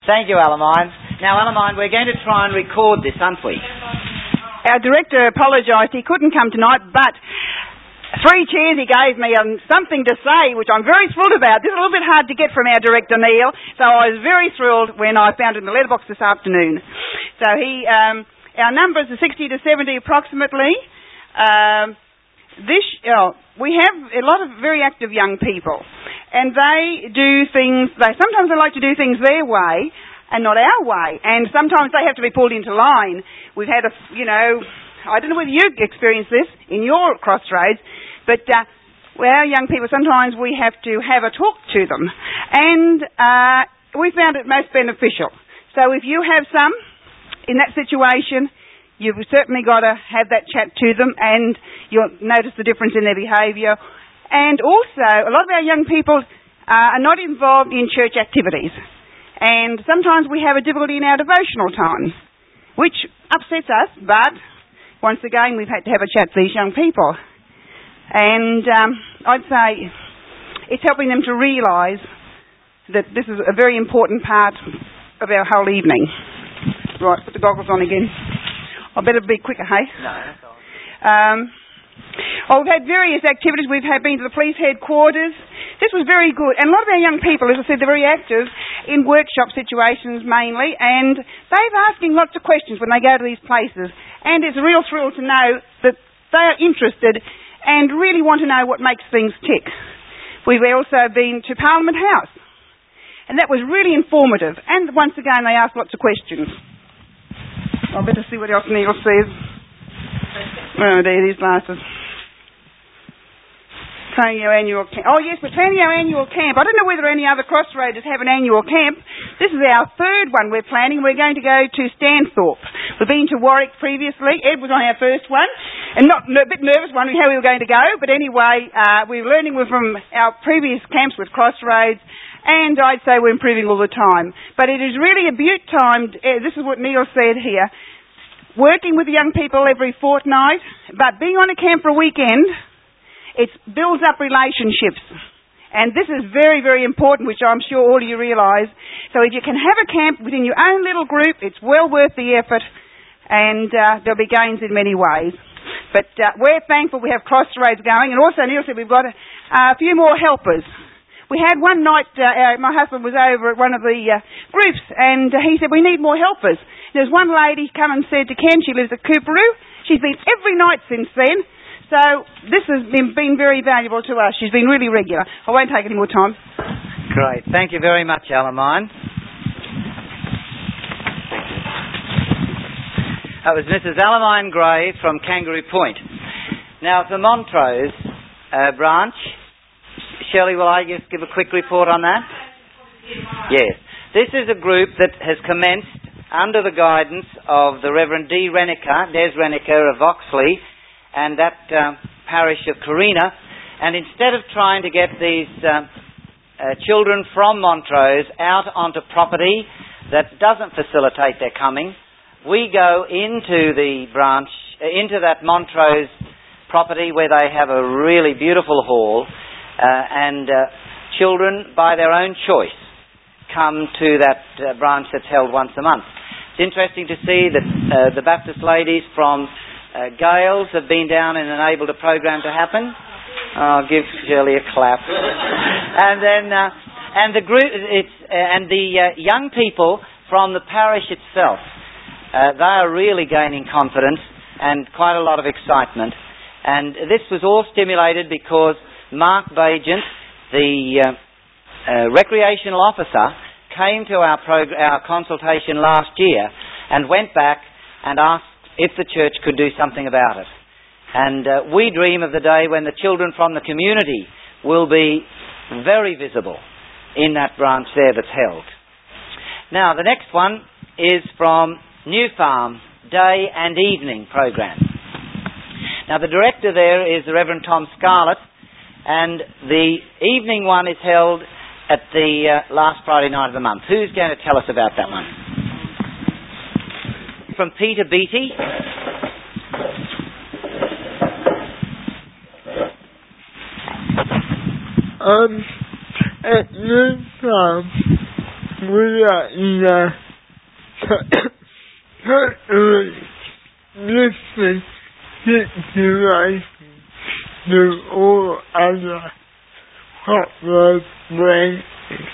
Thank you, Alamine. Now, Alamine, we're going to try and record this, aren't we? Our director apologised. He couldn't come tonight, but 3 cheers he gave me and something to say, which I'm very thrilled about. This is a little bit hard to get from our director, Neil, so I was very thrilled when I found it in the letterbox this afternoon. So our numbers are 60 to 70 approximately. We have a lot of very active young people, and they do things. Sometimes they like to do things their way and not our way, and sometimes they have to be pulled into line. We've had I don't know whether you experience this in your crossroads, but our young people, sometimes we have to have a talk to them, and we found it most beneficial. So if you have some in that situation, you've certainly got to have that chat to them, and you'll notice the difference in their behaviour. And also, a lot of our young people are not involved in church activities, and sometimes we have a difficulty in our devotional time, which upsets us, but once again we've had to have a chat to these young people. And I'd say it's helping them to realise that this is a very important part of our whole evening. Right, put the goggles on again. I better be quicker, hey? No, that's all right. We've had various activities. We've been to the police headquarters. This was very good. And a lot of our young people, as I said, they're very active in workshop situations mainly, and they're asking lots of questions when they go to these places. And it's a real thrill to know that they are interested and really want to know what makes things tick. We've also been to Parliament House, and that was really informative. And once again, they asked lots of questions. I better see what else Neil says. Oh, there it is, glasses. Planning our annual camp. Oh, yes, we're planning our annual camp. I don't know whether any other crossroaders have an annual camp. This is our 3rd one we're planning. We're going to go to Stanthorpe. We've been to Warwick previously. Ed was on our first one, and a bit nervous wondering how we were going to go. But anyway, we're learning from our previous camps with Crossroads, and I'd say we're improving all the time. But it is really a beaut time. This is what Neil said here. Working with young people every fortnight, but being on a camp for a weekend, it builds up relationships. And this is very, very important, which I'm sure all of you realise. So if you can have a camp within your own little group, it's well worth the effort, and there'll be gains in many ways. But we're thankful we have Crossroads going, and also Neil said we've got a few more helpers. We had one night, my husband was over at one of the groups, and he said, we need more helpers. There's one lady come and said to Ken, she lives at Coorparoo. She's been every night since then. So this has been very valuable to us. She's been really regular. I won't take any more time. Great. Thank you very much, Alamine. That was Mrs. Alamine Gray from Kangaroo Point. Now, the Montrose branch, Shirley, will I just give a quick report on that? Yes. This is a group that has commenced under the guidance of the Reverend Des Reniker of Oxley and that parish of Carina. And instead of trying to get these children from Montrose out onto property that doesn't facilitate their coming, we go into the branch, into that Montrose property where they have a really beautiful hall, and children, by their own choice, come to that branch that's held once a month. It's interesting to see that the Baptist ladies from Gales have been down and enabled a program to happen. I'll give Shirley a clap. And then, and the group, the young people from the parish itself, they are really gaining confidence and quite a lot of excitement. And this was all stimulated because Mark Bagent, the recreational officer, came to our consultation last year and went back and asked if the church could do something about it. And we dream of the day when the children from the community will be very visible in that branch there that's held. Now, the next one is from New Farm Day and Evening Program. Now, the director there is the Reverend Tom Scarlett, and the evening one is held at the last Friday night of the month. Who's going to tell us about that one? From Peter Beattie. At New Farm, we are in a totally different situation to all other copper branches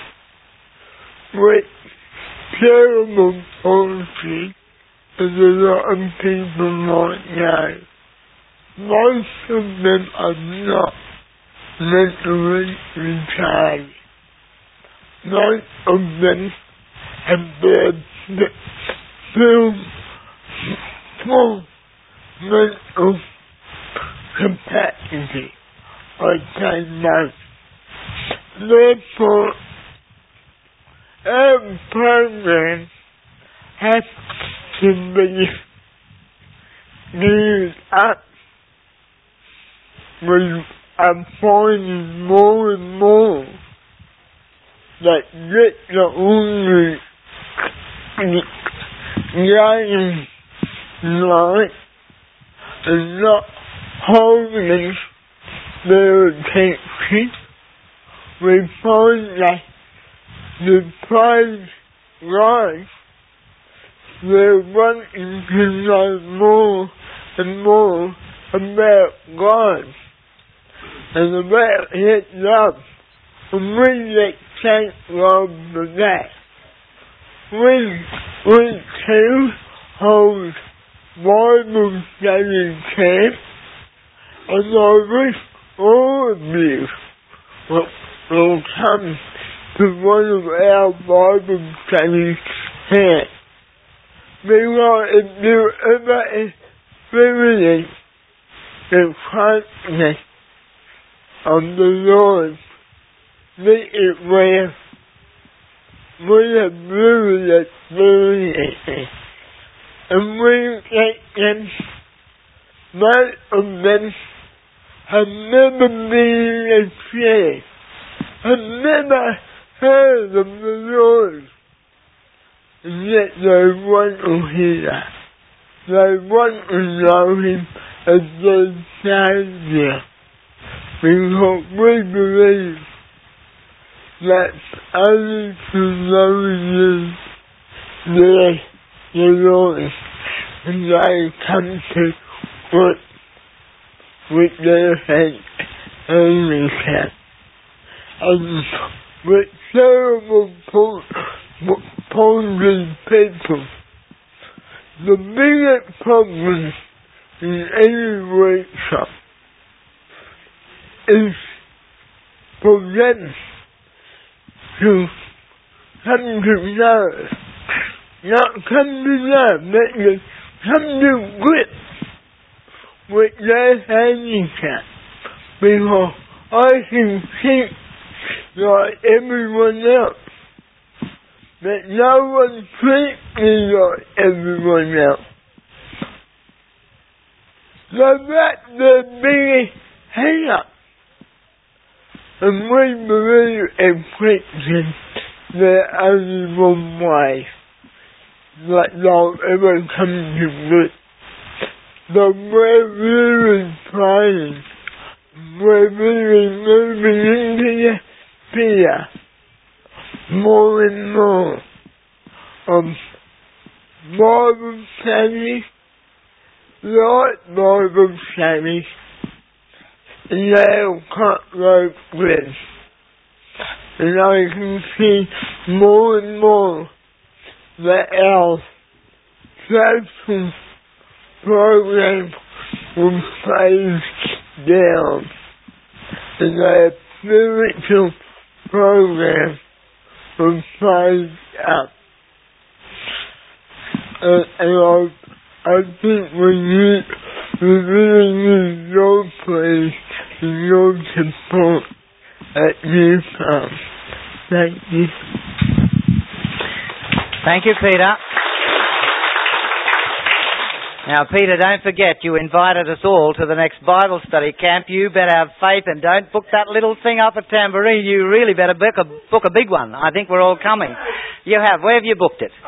with terrible policy, as a lot of people might know. Most of them are not mentally retarded. Most of them have been full mental capacity. I say most. Therefore, our program has to be geared up. We are finding more and more that get the only game right and not holding their attention. We find that the prize life, they're wanting to know more and more about God and about His love, and we get thank God for that. We too hold Bible study camp, and I wish all of you will come to one of our Bible study camps. Because if you ever experience the kindness of the Lord, this is where we have really experienced it. And we get them, most of them have never been in church, have never heard of the Lord, and yet they want to hear. They want to know Him as their Saviour, because we believe that only through knowing the Lord, and they come to what with their head only can. And with terrible pointed people, the biggest problem in any workshop is for them to come to know, not come to know, but to come to grips with their handicap, because I can think like everyone else, but no one treats me like everyone else. So that's the biggest hang-up. And we believe in Christians, there's only one way that they'll ever come to grips. But we're really trying. We're really moving into the fear more and more of Bible studies, like Bible studies, and they'll cut rope with. And I can see more and more that our social program will phase down, and our spiritual program will phase up. And I think we really need your praise and your support at Newcastle. Thank you. Thank you, Peter. Now, Peter, don't forget, you invited us all to the next Bible study camp. You better have faith and don't book that little thing up at Tamboree. You really better book a big one. I think we're all coming. You have. Where have you booked it?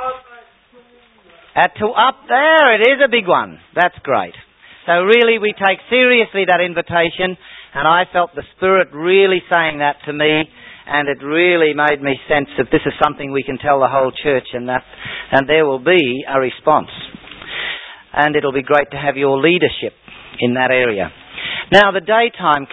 Up there. It is a big one. That's great. So really, we take seriously that invitation, and I felt the Spirit really saying that to me, and it really made me sense that this is something we can tell the whole church, and there will be a response. And it'll be great to have your leadership in that area. Now, the daytime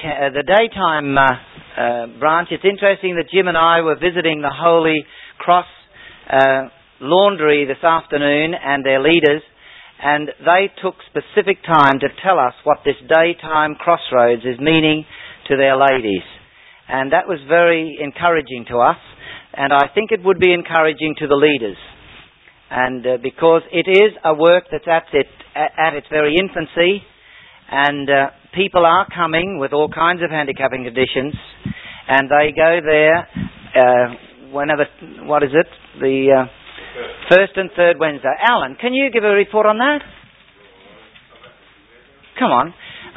branch, it's interesting that Jim and I were visiting the Holy Cross Laundry this afternoon and their leaders, and they took specific time to tell us what this daytime crossroads is meaning to their ladies. And that was very encouraging to us, and I think it would be encouraging to the leaders. And because it is a work that's at its very infancy, and people are coming with all kinds of handicapping conditions, and they go there whenever, the first and third Wednesday. Alan, can you give a report on that? Come on.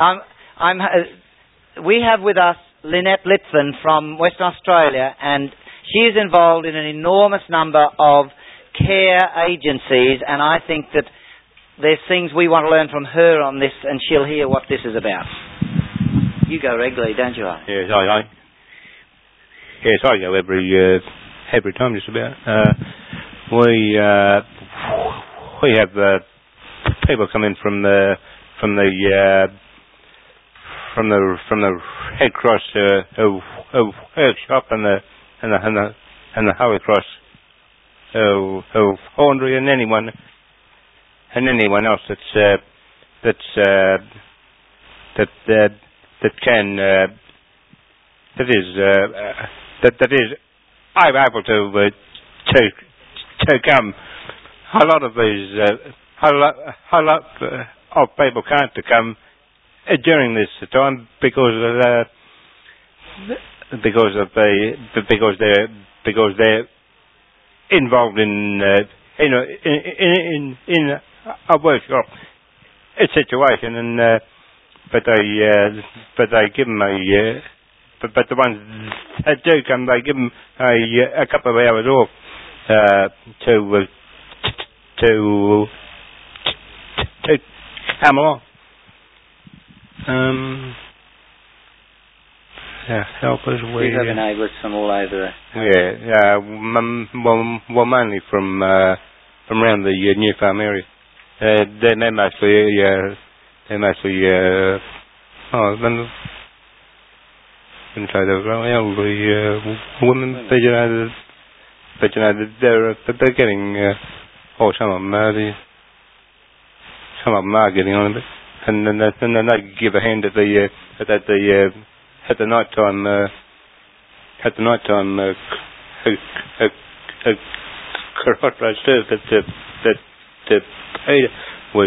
We have with us Lynette Litvin from Western Australia, and she is involved in an enormous number of care agencies, and I think that there's things we want to learn from her on this, and she'll hear what this is about. You go regularly, don't you? Yes, I go every time just about. We have people come in from the Red Cross workshop and the Holy Cross laundry, and anyone else that is able to come. A lot of these of people can't come during this time because they're involved in a workshop situation, and but they give them but the ones that do come, they give them a couple of hours off to come along. Helpers. You have enablers from all over. Well, mainly from around the New Farm area. They're mostly wouldn't say they were elderly women, but they're getting. Some of them are getting on a bit, and then they give a hand at the night time. At the night time, crossroads too. That Peter was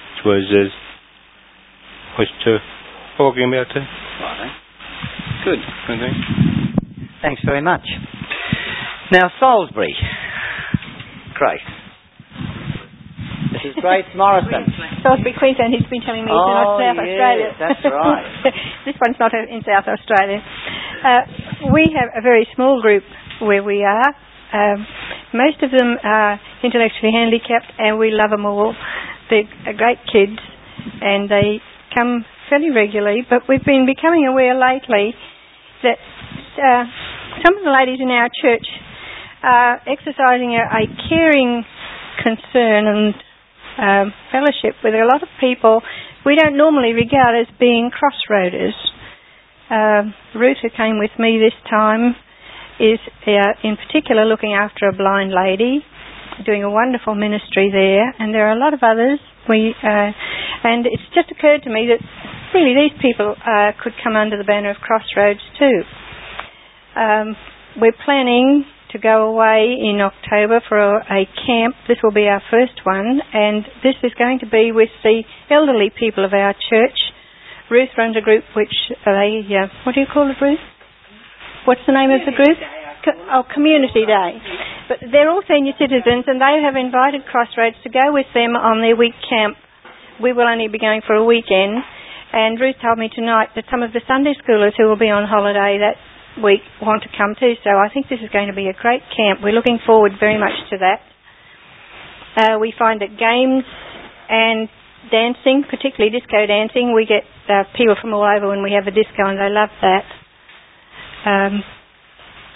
talking about too. Right. Good. Okay. Thanks very much. Now, Salisbury. Grace. This is Grace Morrison. Salisbury, Queensland. He's been telling me it's not South Australia. That's right. This one's not in South Australia. We have a very small group where we are. Most of them are intellectually handicapped, and we love them all. They're great kids, and they come fairly regularly, but we've been becoming aware lately that some of the ladies in our church are exercising a caring concern and fellowship with a lot of people we don't normally regard as being crossroaders. Ruth, who came with me this time, is in particular looking after a blind lady, doing a wonderful ministry there, and there are a lot of others. And it's just occurred to me that really these people could come under the banner of Crossroads too. We're planning to go away in October for a camp. This will be our first one, and this is going to be with the elderly people of our church. Ruth runs a group which they, what do you call it, Ruth? What's the name of the group? Community Day. But they're all senior citizens, and they have invited Crossroads to go with them on their week camp. We will only be going for a weekend, and Ruth told me tonight that some of the Sunday schoolers who will be on holiday that week want to come too, so I think this is going to be a great camp. We're looking forward very much to that. We find that games and dancing, particularly disco dancing, we get people from all over when we have a disco, and they love that.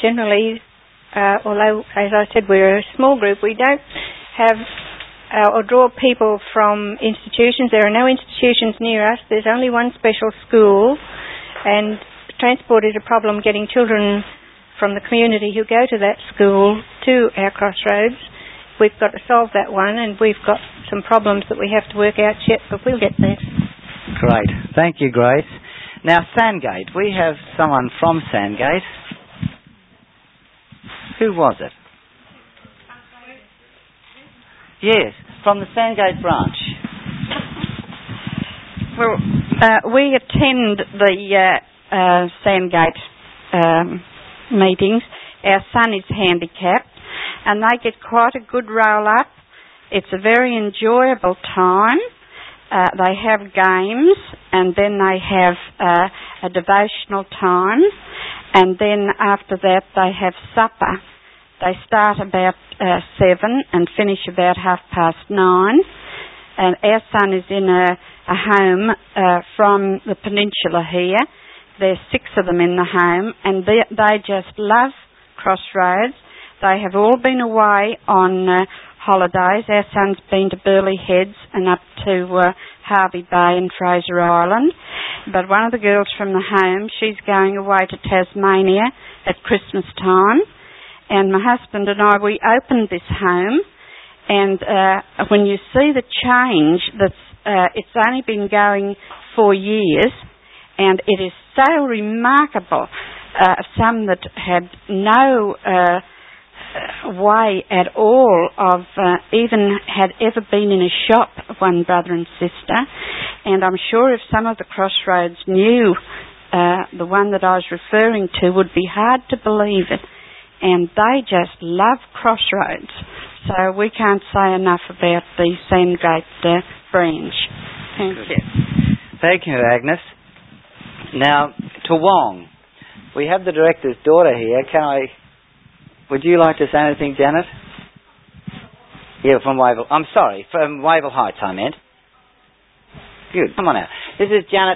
generally, although, as I said, we're a small group, we don't have or draw people from institutions. There are no institutions near us. There's only one special school, and transport is a problem getting children from the community who go to that school to our Crossroads. We've got to solve that one, and we've got some problems that we have to work out yet, but we'll get there. Great. Thank you, Grace. Now, Sandgate. We have someone from Sandgate. Who was it? Yes, from the Sandgate branch. Well, we attend the Sandgate meetings. Our son is handicapped, and they get quite a good roll-up. It's a very enjoyable time. They have games, and then they have a devotional time, and then after that they have supper. They start about 7 and finish about 9:30. And our son is in a home from the peninsula here. There's 6 of them in the home, and they just love Crossroads. They have all been away on holidays. Our son's been to Burleigh Heads and up to Harvey Bay and Fraser Island. But one of the girls from the home, she's going away to Tasmania at Christmas time. And my husband and I, we opened this home, and when you see the change, it's only been going 4 years, and it is so remarkable. Some that had no way at all of even had ever been in a shop, one brother and sister. And I'm sure if some of the Crossroads knew the one that I was referring to, would be hard to believe it. And they just love Crossroads. So we can't say enough about the Sandgate branch. Thank you. Thank you, Agnes. Now, Toowong. We have the director's daughter here. Would you like to say anything, Janet? Yeah, from Wavell. I'm sorry, from Wavell Heights, I meant. Good. Come on out. This is Janet.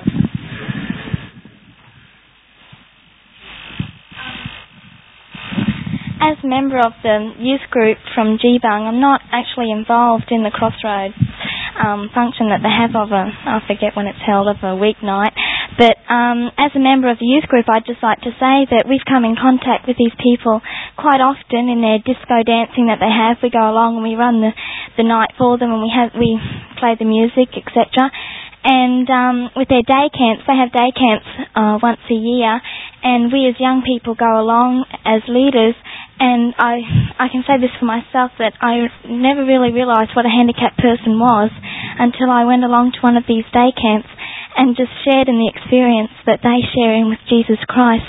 As a member of the youth group from Geebung, I'm not actually involved in the Crossroads function that they have I forget when it's held, of a weeknight. But as a member of the youth group, I'd just like to say that we've come in contact with these people quite often in their disco dancing that they have. We go along and we run the night for them, and we play the music, etc. And with their day camps, they have day camps once a year, and we as young people go along as leaders. And I can say this for myself, that I never really realised what a handicapped person was until I went along to one of these day camps and just shared in the experience that they share in with Jesus Christ.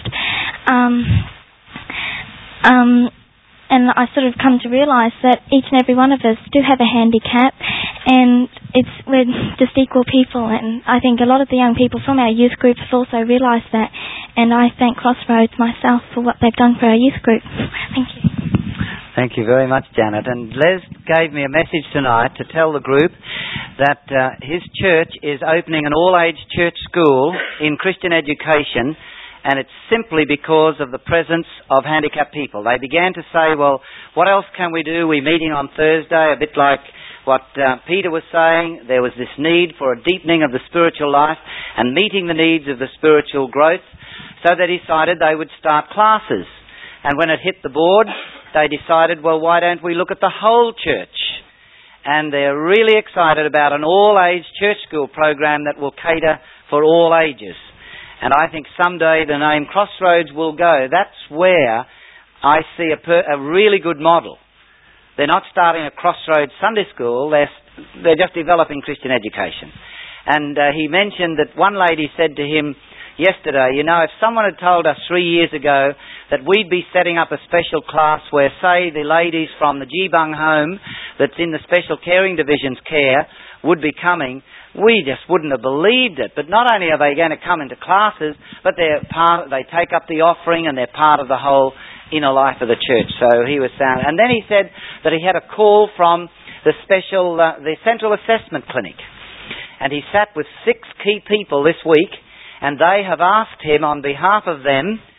And I sort of come to realise that each and every one of us do have a handicap, and we're just equal people. And I think a lot of the young people from our youth group have also realised that. And I thank Crossroads myself for what they've done for our youth group. Thank you. Thank you very much, Janet. And Les gave me a message tonight to tell the group that his church is opening an all-age church school in Christian education, and it's simply because of the presence of handicapped people. They began to say, well, what else can we do? We're meeting on Thursday, a bit like what Peter was saying. There was this need for a deepening of the spiritual life and meeting the needs of the spiritual growth. So they decided they would start classes. And when it hit the board, they decided, well, why don't we look at the whole church? And they're really excited about an all-age church school program that will cater for all ages. And I think someday the name Crossroads will go. That's where I see a really good model. They're not starting a Crossroads Sunday school. They're just developing Christian education. And he mentioned that one lady said to him yesterday, if someone had told us 3 years ago that we'd be setting up a special class where, say, the ladies from the Geebung home that's in the Special Caring Division's care would be coming, we just wouldn't have believed it. But not only are they going to come into classes, but they take up the offering, and they're part of the whole inner life of the church. So he was saying, and then he said that he had a call from the Central Assessment Clinic, and he sat with 6 key people this week, and they have asked him on behalf of them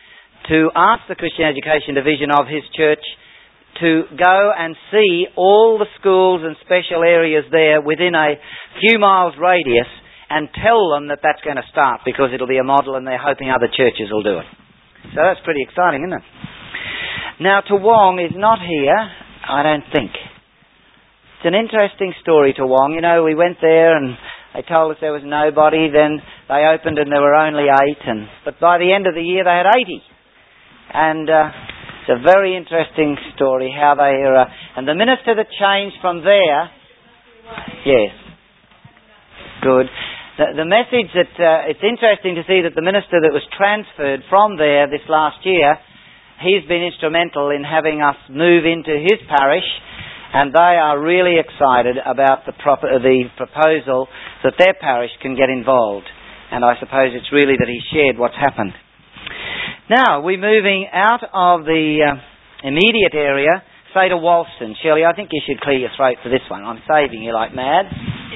to ask the Christian Education Division of his church to go and see all the schools and special areas there within a few miles radius and tell them that that's going to start, because it'll be a model and they're hoping other churches will do it. So that's pretty exciting, isn't it? Now, Toowong is not here, I don't think. It's an interesting story, Toowong. You know, we went there and they told us there was nobody, then they opened and there were only 8, but by the end of the year they had 80. And it's a very interesting story how they and the minister that changed from there, yes, good. The message that it's interesting to see that the minister that was transferred from there this last year, he's been instrumental in having us move into his parish, and they are really excited about the proposal that their parish can get involved. And I suppose it's really that he shared what's happened. Now, we're moving out of the immediate area, say to Walston. Shirley, I think you should clear your throat for this one. I'm saving you like mad.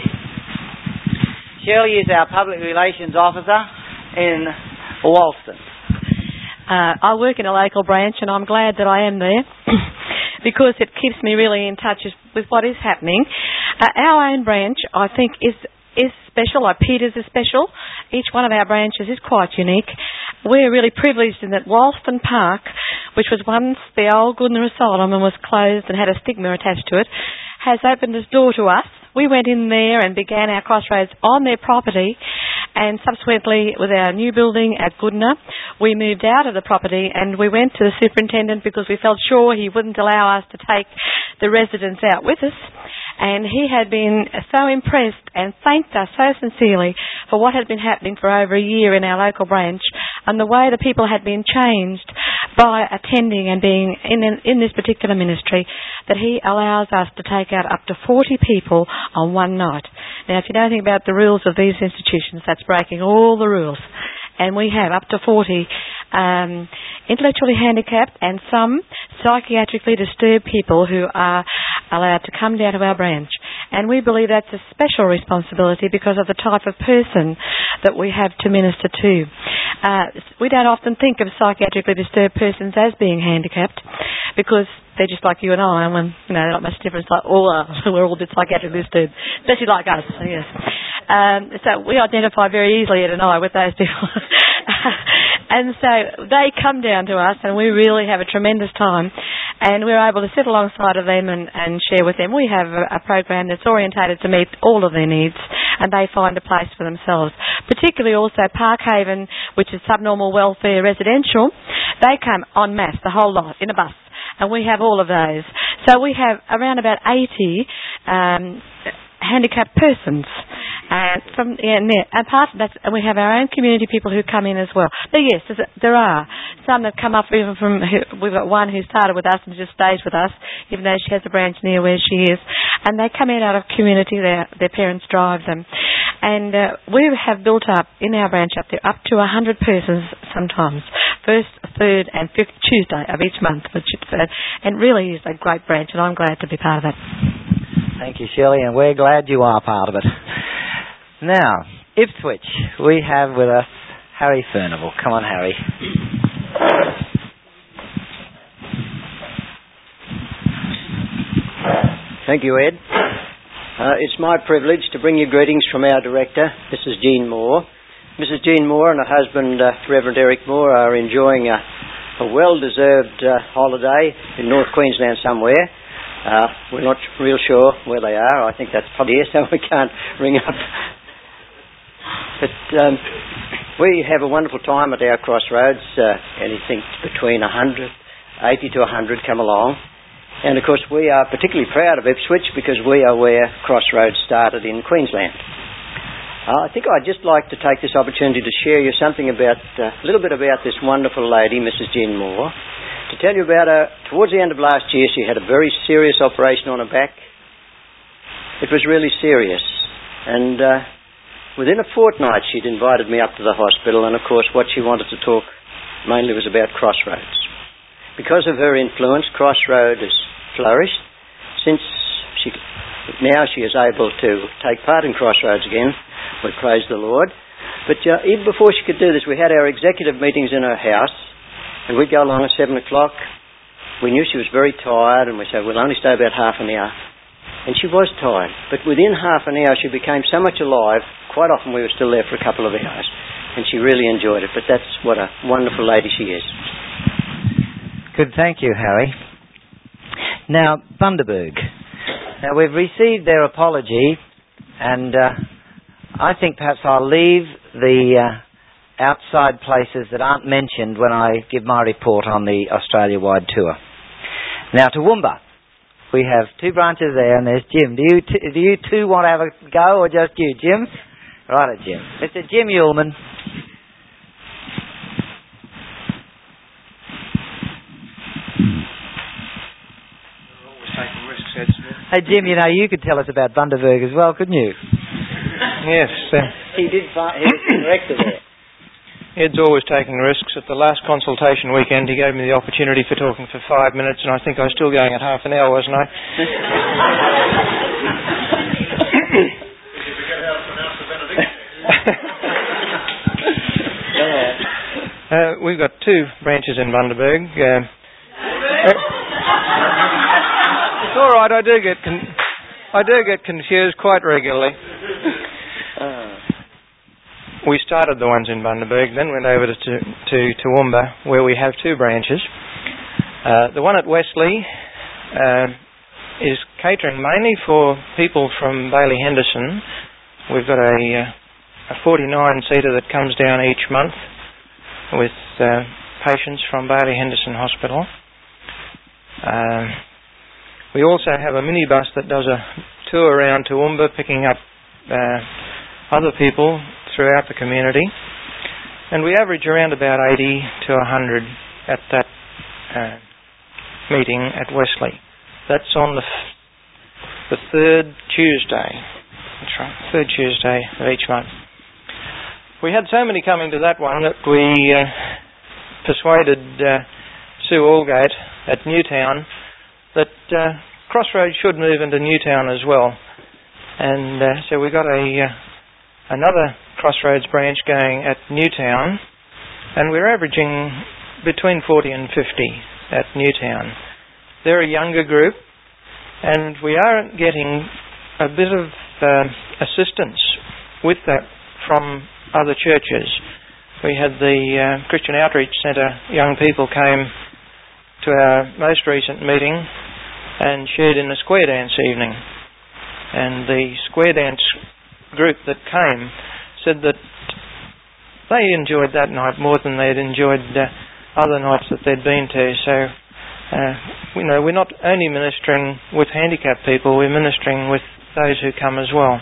Shirley is our Public Relations Officer in Walston. I work in a local branch and I'm glad that I am there because it keeps me really in touch with what is happening. Our own branch, I think, is special, like Peter's is special. Each one of our branches is quite unique. We're really privileged in that Walston Park, which was once the old Goodna Asylum and was closed and had a stigma attached to it, has opened its door to us. We went in there and began our Crossroads on their property, and subsequently with our new building at Goodna, we moved out of the property and we went to the superintendent because we felt sure he wouldn't allow us to take the residents out with us. And he had been so impressed and thanked us so sincerely for what had been happening for over a year in our local branch and the way the people had been changed by attending and being in this particular ministry, that he allows us to take out up to 40 people on one night. Now, if you don't think about the rules of these institutions, that's breaking all the rules. And we have up to 40 intellectually handicapped and some psychiatrically disturbed people who are allowed to come down to our branch. And we believe that's a special responsibility because of the type of person that we have to minister to. We don't often think of psychiatrically disturbed persons as being handicapped because they're just like you and I, and they're not much different. Like we're all a bit psychiatrically disturbed, especially like us. Yes. So we identify very easily, Ed and I, with those people. And so they come down to us and we really have a tremendous time, and we're able to sit alongside of them and share with them. We have a program that's orientated to meet all of their needs, and they find a place for themselves. Particularly also Parkhaven, which is subnormal welfare residential, they come en masse, the whole lot, in a bus. And we have all of those. So we have around about 80 handicapped persons. And apart from that, we have our own community people who come in as well. But yes, there are some that come up even from. We've got one who started with us and just stays with us, even though she has a branch near where she is. And they come in out of community. Their parents drive them, and we have built up in our branch up there up to 100 persons sometimes. First, third, and fifth Tuesday of each month, and really is a great branch, and I'm glad to be part of it. Thank you, Shirley, and we're glad you are part of it. Now, Ipswich, we have with us Harry Furnival. Come on, Harry. Thank you, Ed. It's my privilege to bring you greetings from our director, Mrs. Jean Moore. Mrs. Jean Moore and her husband, Reverend Eric Moore, are enjoying a well-deserved holiday in North Queensland somewhere. We're not real sure where they are. I think that's probably here, so we can't ring up. But we have a wonderful time at our Crossroads. Anything between 80 to 100 come along. And of course we are particularly proud of Ipswich because we are where Crossroads started in Queensland. I think I'd just like to take this opportunity to share you something about, a little bit about this wonderful lady, Mrs. Jean Moore. To tell you about her, towards the end of last year she had a very serious operation on her back. It was really serious. And within a fortnight she'd invited me up to the hospital, and of course what she wanted to talk mainly was about Crossroads. Because of her influence, Crossroads has flourished. Since now she is able to take part in Crossroads again. We praise the Lord. But even before she could do this, we had our executive meetings in her house, And we'd go along at 7 o'clock. We knew she was very tired, and we said, we'll only stay about half an hour. And she was tired. But within half an hour, she became so much alive, quite often we were still there for a couple of hours. And she really enjoyed it. But that's what a wonderful lady she is. Good, thank you, Harry. Now, Bundaberg. Now, we've received their apology, and I think perhaps I'll leave the outside places that aren't mentioned when I give my report on the Australia-wide tour. Now, Toowoomba. We have 2 branches there, and there's Jim. Do you two want to have a go, or just you, Jim? Right, Jim. Mr. Jim Ullman. Hey, Jim, you know, you could tell us about Bundaberg as well, couldn't you? Yes. He was the director there. Ed's always taking risks. At the last consultation weekend, he gave me the opportunity for talking for 5 minutes, and I think I was still going at half an hour, wasn't I? We've got 2 branches in Bundaberg. It's all right. I do get confused quite regularly. We started the ones in Bundaberg, then went over to Toowoomba, where we have 2 branches. The one at Wesley is catering mainly for people from Bailey Henderson. We've got a 49-seater that comes down each month with patients from Bailey Henderson Hospital. We also have a minibus that does a tour around Toowoomba, picking up other people throughout the community, and we average around about 80 to 100 at that meeting at Wesley. That's on the 3rd Tuesday. That's right, 3rd Tuesday of each month. We had so many coming to that one that we persuaded Sue Allgate at Newtown that Crossroads should move into Newtown as well, and so we got another Crossroads branch going at Newtown, and we're averaging between 40 and 50 at Newtown. They're a younger group, and we are getting a bit of assistance with that from other churches. We had the Christian Outreach Centre young people came to our most recent meeting and shared in the square dance evening, and the square dance group that came said that they enjoyed that night more than they'd enjoyed other nights that they'd been to. So, we're not only ministering with handicapped people, we're ministering with those who come as well.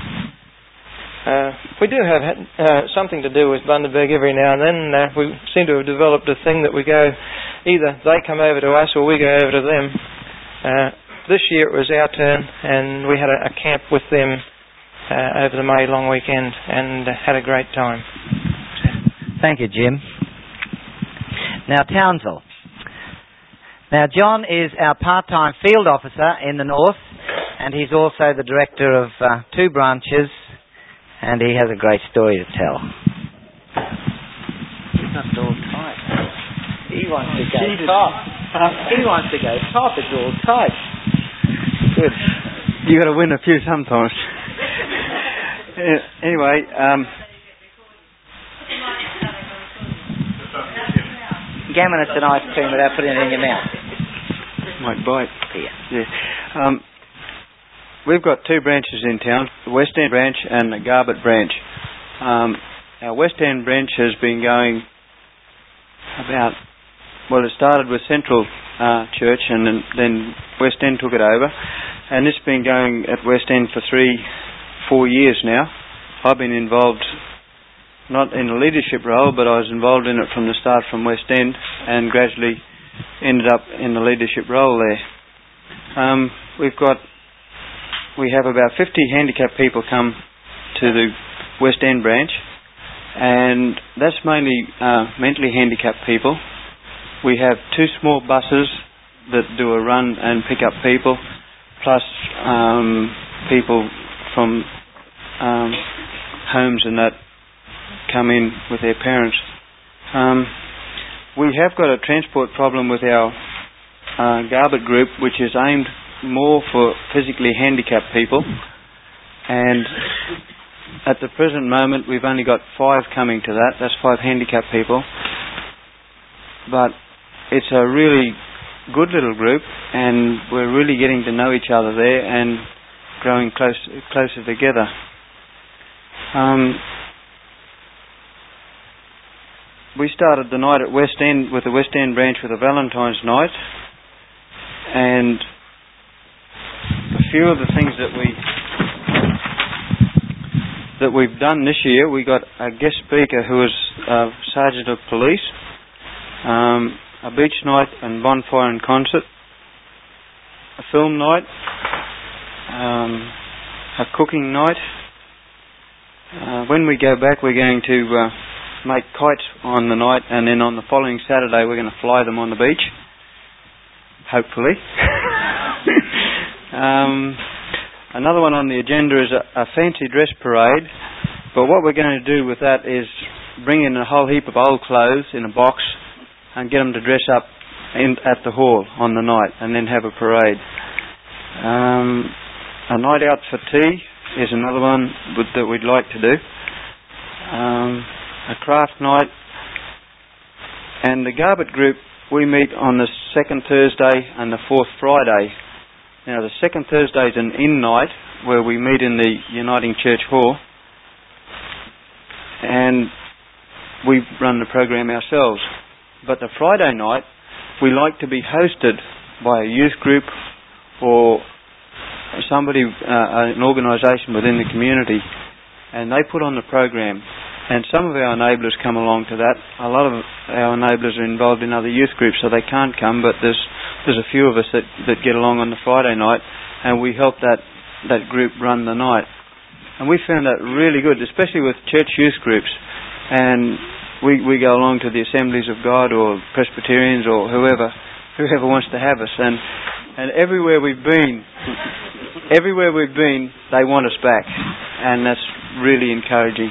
We do have something to do with Bundaberg every now and then. We seem to have developed a thing that we go, either they come over to us or we go over to them. This year it was our turn, and we had a camp with them over the May long weekend, and had a great time. Thank you, Jim. Now, Townsville. Now, John is our part-time field officer in the north, and he's also the director of 2 branches, and he has a great story to tell. It's not all tight. He wants to go top. He wants to go top. It's all tight. Good. You got to win a few sometimes. Anyway, Gammon, it's an ice cream without putting it in your mouth. Might bite. Yeah. We've got 2 branches in town, the West End branch and the Garbutt branch. Our West End branch has been going it started with Central Church, and then West End took it over, and it's been going at West End for 3-4 years now. I've been involved, not in a leadership role, but I was involved in it from the start from West End, and gradually ended up in the leadership role there. We have about 50 handicapped people come to the West End branch, and that's mainly mentally handicapped people. We have 2 small buses that do a run and pick up people, plus people from homes and that come in with their parents. we have got a transport problem with our Garbett group, which is aimed more for physically handicapped people, and at the present moment we've only got 5 coming to that. That's 5 handicapped people, but it's a really good little group, and we're really getting to know each other there and growing closer together. We started the night at West End with the West End branch with a Valentine's night, and a few of the things that we've done this year, we got a guest speaker who is a Sergeant of Police, a beach night and bonfire and concert, a film night, a cooking night. When we go back, we're going to make kites on the night, and then on the following Saturday we're going to fly them on the beach, hopefully. Another one on the agenda is a fancy dress parade, but what we're going to do with that is bring in a whole heap of old clothes in a box and get them to dress up at the hall on the night, and then have a parade. A night out for tea is another one that we'd like to do. A craft night. And the Garbett group, we meet on the second Thursday and the fourth Friday. Now, the second Thursday is an in night where we meet in the Uniting Church Hall, and we run the program ourselves. But the Friday night, we like to be hosted by a youth group or somebody, an organisation within the community, and they put on the program. And some of our enablers come along to that. A lot of our enablers are involved in other youth groups, so they can't come, but there's a few of us that get along on the Friday night, and we help that group run the night. And we found that really good, especially with church youth groups. And we go along to the Assemblies of God or Presbyterians or whoever wants to have us. And everywhere we've been, they want us back, and that's really encouraging.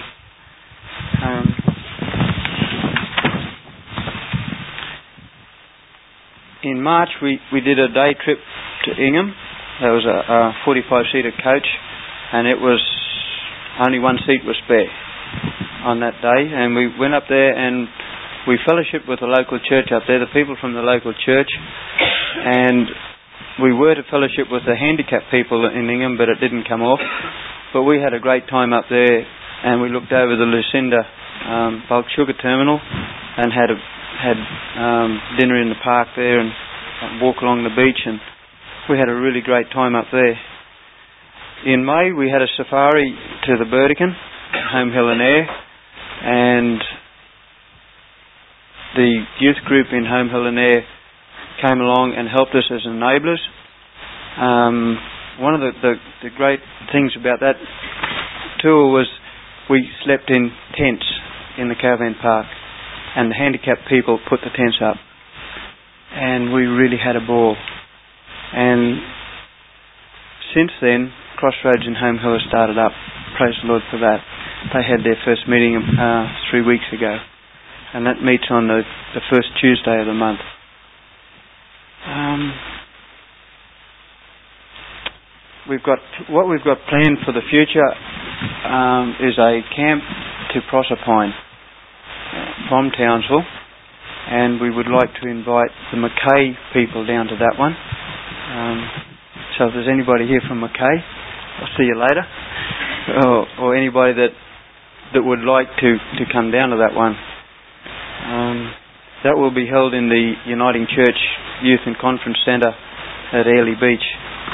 In March, we did a day trip to Ingham. There was a 45-seater coach, and it was only one seat was spare on that day. And we went up there and we fellowshiped with the local church up there, the people from the local church, and we were to fellowship with the handicapped people in Ingham, but it didn't come off. But we had a great time up there, and we looked over the Lucinda bulk sugar terminal and had dinner in the park there and walk along the beach, and we had a really great time up there. In May, we had a safari to the Burdekin, Home Hill and Air, and the youth group in Home Hill and Air came along and helped us as enablers. One of the great things about that tour was we slept in tents in the caravan park, and the handicapped people put the tents up, and we really had a ball. And since then, Crossroads in Home Hill has started up. Praise the Lord for that. They had their first meeting 3 weeks ago, and that meets on the first Tuesday of the month. What we've got planned for the future is a camp to Proserpine from Townsville, and we would like to invite the Mackay people down to that one. So if there's anybody here from Mackay, I'll see you later, or anybody that would like to come down to that one. That will be held in the Uniting Church Youth and Conference Centre at Airlie Beach.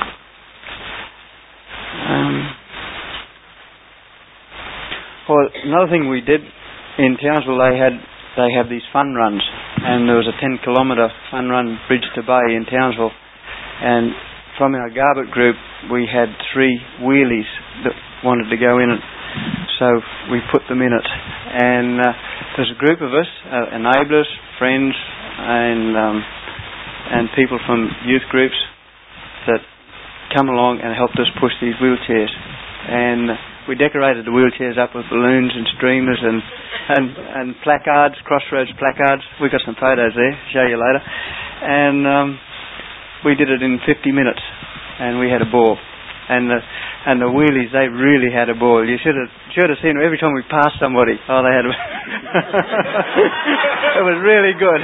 Another thing we did in Townsville, they have these fun runs, and there was a 10-kilometre fun run, Bridge to Bay in Townsville, and from our Garbett group we had 3 wheelies that wanted to go in it, so we put them in it. And there's a group of us, enablers, friends, and people from youth groups that come along and helped us push these wheelchairs. And we decorated the wheelchairs up with balloons and streamers and placards, Crossroads placards. We've got some photos there, show you later. And we did it in 50 minutes, and we had a ball. And the wheelies, they really had a ball. You should have seen them every time we passed somebody. Oh, they had a it was really good.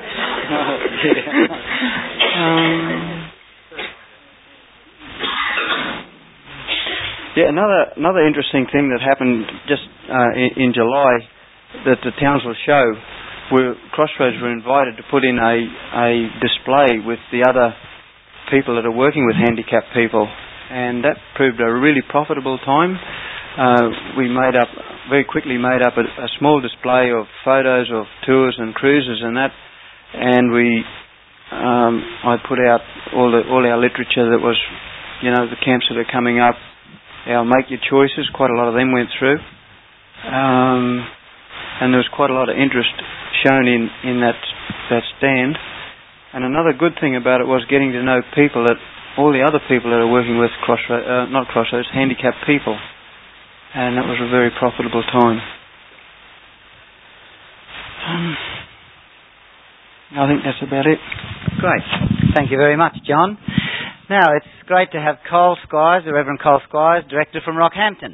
Another interesting thing that happened just in July that the Townsville show, where Crossroads were invited to put in a display with the other people that are working with handicapped people, and that proved a really profitable time. We very quickly made up a small display of photos of tours and cruises and that, and I put out all our literature that was, the camps that are coming up. Our Make Your Choices, quite a lot of them went through. And there was quite a lot of interest shown in that stand. And another good thing about it was getting to know people, all the other people that are working with handicapped people. And that was a very profitable time. I think that's about it. Great. Thank you very much, John. Now, it's great to have Cole Squires, the Reverend Cole Squires, Director from Rockhampton.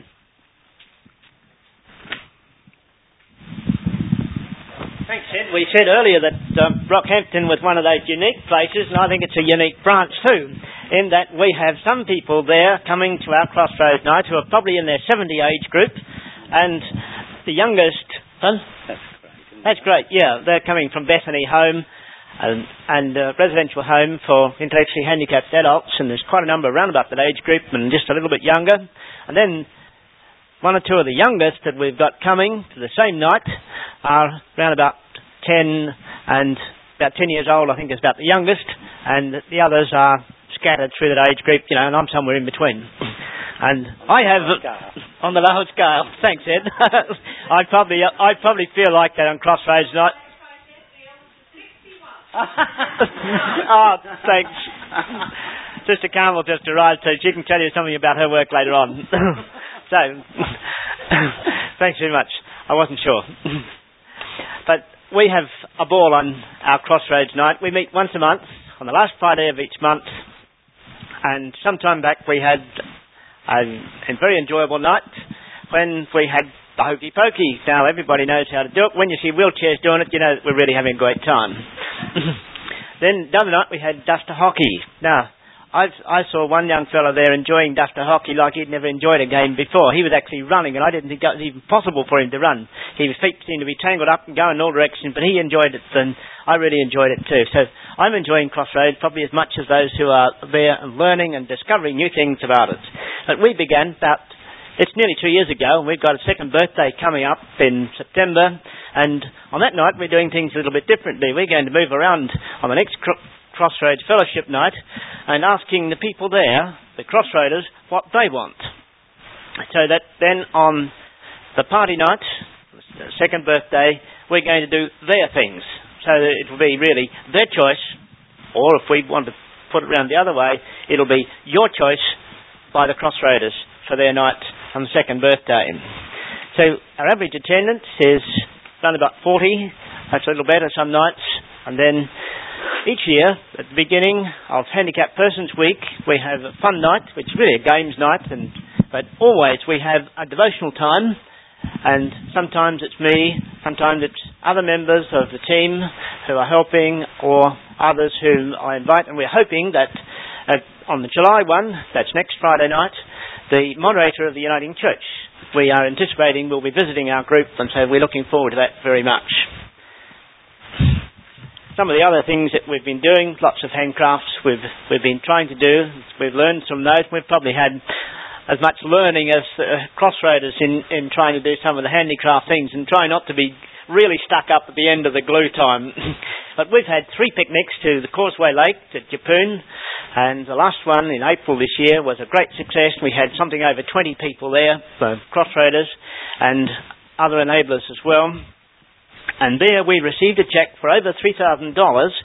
Thanks, Ed. We said earlier that Rockhampton was one of those unique places, and I think it's a unique branch too, in that we have some people there coming to our Crossroads night who are probably in their 70 age group, and the youngest... Huh? That's great, yeah. They're coming from Bethany Home, and residential home for intellectually handicapped adults, and there's quite a number around about that age group and just a little bit younger. And then one or two of the youngest that we've got coming to the same night are around about 10 and about 10 years old, I think is about the youngest, and the others are scattered through that age group, and I'm somewhere in between. And I have on the lower scale. Thanks, Ed. I probably feel like that on Crossroads night. Oh, thanks. Sister Carmel just arrived, so she can tell you something about her work later on. So, thanks very much. I wasn't sure. But we have a ball on our Crossroads night. We meet once a month, on the last Friday of each month. And some time back we had a very enjoyable night when we had the Hokey Pokey. Now, everybody knows how to do it. When you see wheelchairs doing it, you know that we're really having a great time. Then, the other night, we had Duster Hockey. Now, I saw one young fellow there enjoying Duster Hockey like he'd never enjoyed a game before. He was actually running, and I didn't think that was even possible for him to run. His feet seemed to be tangled up and going in all directions, but he enjoyed it, and I really enjoyed it too. So, I'm enjoying Crossroads probably as much as those who are there and learning and discovering new things about it. But we began it's nearly 2 years ago, and we've got a second birthday coming up in September, and on that night we're doing things a little bit differently. We're going to move around on the next Crossroads Fellowship night and asking the people there, the Crossroaders, what they want. So that then on the party night, the second birthday, we're going to do their things. So that it will be really their choice, or if we want to put it around the other way, it'll be your choice by the Crossroaders for their night on the second birthday. So our average attendance is around about 40. That's a little better some nights. And then each year, at the beginning of Handicapped Persons Week, we have a fun night, which is really a games night, but always we have a devotional time, and sometimes it's me, sometimes it's other members of the team who are helping, or others whom I invite, and we're hoping that on the July 1, that's next Friday night, the moderator of the Uniting Church, we are anticipating will be visiting our group, and so we're looking forward to that very much. Some of the other things that we've been doing, lots of handcrafts we've been trying to do. We've learned from those. We've probably had as much learning as Crossroaders in trying to do some of the handicraft things and try not to be really stuck up at the end of the glue time. But we've had 3 picnics to the Causeway Lake, to Japoon, and the last one in April this year was a great success. We had something over 20 people there, Crossroaders and other enablers as well. And there we received a cheque for over $3,000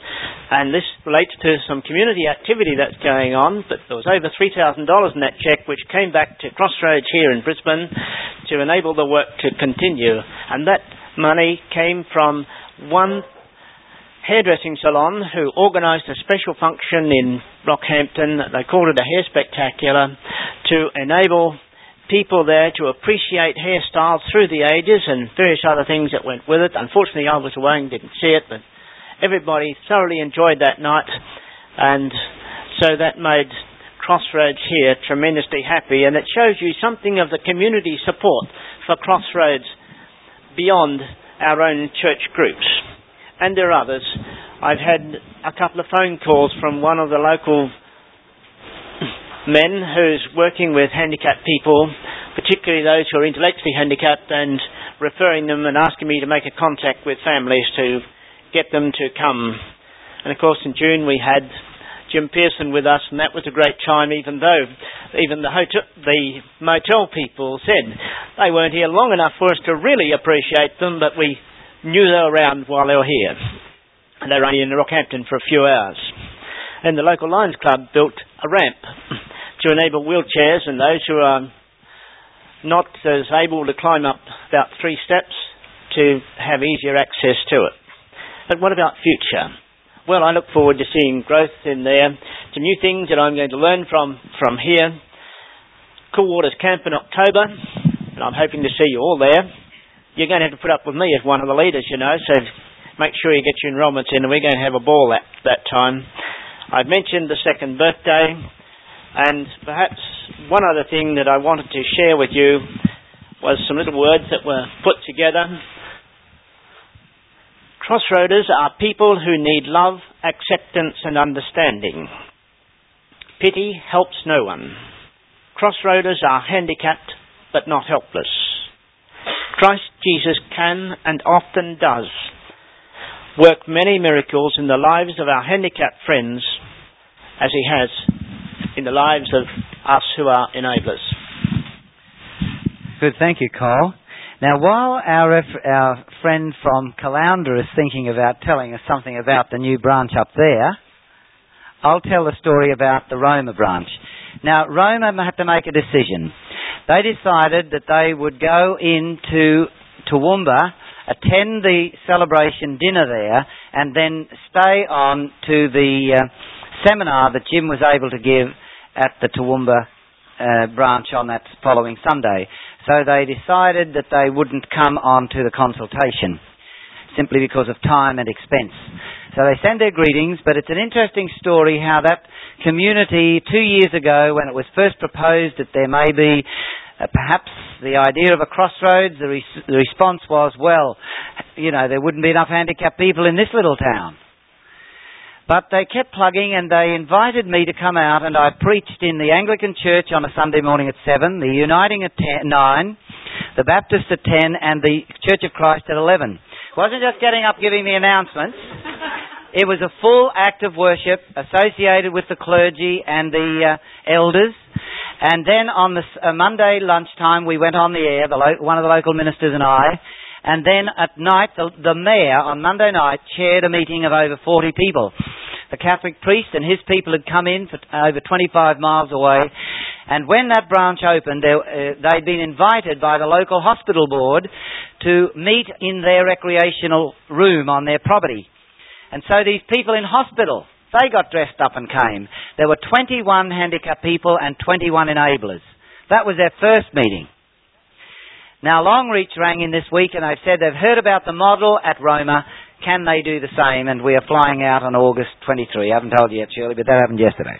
And this relates to some community activity that's going on, but there was over $3,000 in that cheque which came back to Crossroads here in Brisbane to enable the work to continue. And that money came from one hairdressing salon who organised a special function in Rockhampton. They called it a hair spectacular to enable people there to appreciate hairstyles through the ages and various other things that went with it. Unfortunately, I was away and didn't see it, but everybody thoroughly enjoyed that night, and so that made Crossroads here tremendously happy, and it shows you something of the community support for Crossroads beyond our own church groups. And there are others. I've had a couple of phone calls from one of the local men who's working with handicapped people, particularly those who are intellectually handicapped, and referring them and asking me to make a contact with families to get them to come. And of course in June we had Jim Pearson with us, and that was a great time, even though even the motel people said they weren't here long enough for us to really appreciate them, but we knew they were around while they were here. And they were only in Rockhampton for a few hours. And the local Lions Club built a ramp to enable wheelchairs and those who are not as able to climb up about 3 steps to have easier access to it. But what about future? Well, I look forward to seeing growth in there, some new things that I'm going to learn from here. Cool Waters Camp in October, and I'm hoping to see you all there. You're going to have to put up with me as one of the leaders, you know, so make sure you get your enrolments in, and we're going to have a ball that time. I've mentioned the second birthday, and perhaps one other thing that I wanted to share with you was some little words that were put together. Crossroaders are people who need love, acceptance and understanding. Pity helps no one. Crossroaders are handicapped but not helpless. Christ Jesus can and often does work many miracles in the lives of our handicapped friends as he has in the lives of us who are enablers. Good, thank you, Kyle. Now, while our friend from Caloundra is thinking about telling us something about the new branch up there, I'll tell the story about the Roma branch. Now, Roma had to make a decision. They decided that they would go into Toowoomba, attend the celebration dinner there, and then stay on to the seminar that Jim was able to give at the Toowoomba branch on that following Sunday. So they decided that they wouldn't come on to the consultation, simply because of time and expense. So they send their greetings, but it's an interesting story how that community 2 years ago, when it was first proposed that there may be perhaps the idea of a crossroads, the response was, well, you know, there wouldn't be enough handicapped people in this little town. But they kept plugging, and they invited me to come out, and I preached in the Anglican Church on a Sunday morning at 7, the Uniting at 9, the Baptist at 10, and the Church of Christ at 11. It wasn't just getting up giving the announcements. It was a full act of worship associated with the clergy and the elders. And then on the Monday lunchtime, we went on the air, one of the local ministers and I. And then at night, the mayor on Monday night chaired a meeting of over 40 people. The Catholic priest and his people had come in for over 25 miles away. And when that branch opened, they'd been invited by the local hospital board to meet in their recreational room on their property. And so these people in hospital, they got dressed up and came. There were 21 handicapped people and 21 enablers. That was their first meeting. Now Longreach rang in this week and they've said they've heard about the model at Roma. Can they do the same? And we are flying out on August 23. I haven't told you yet, Shirley, but that happened yesterday.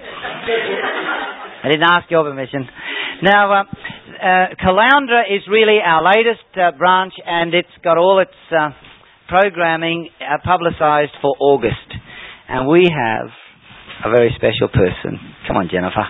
I didn't ask your permission. Now, Caloundra is really our latest branch, and it's got all its programming publicised for August. And we have a very special person. Come on, Jennifer.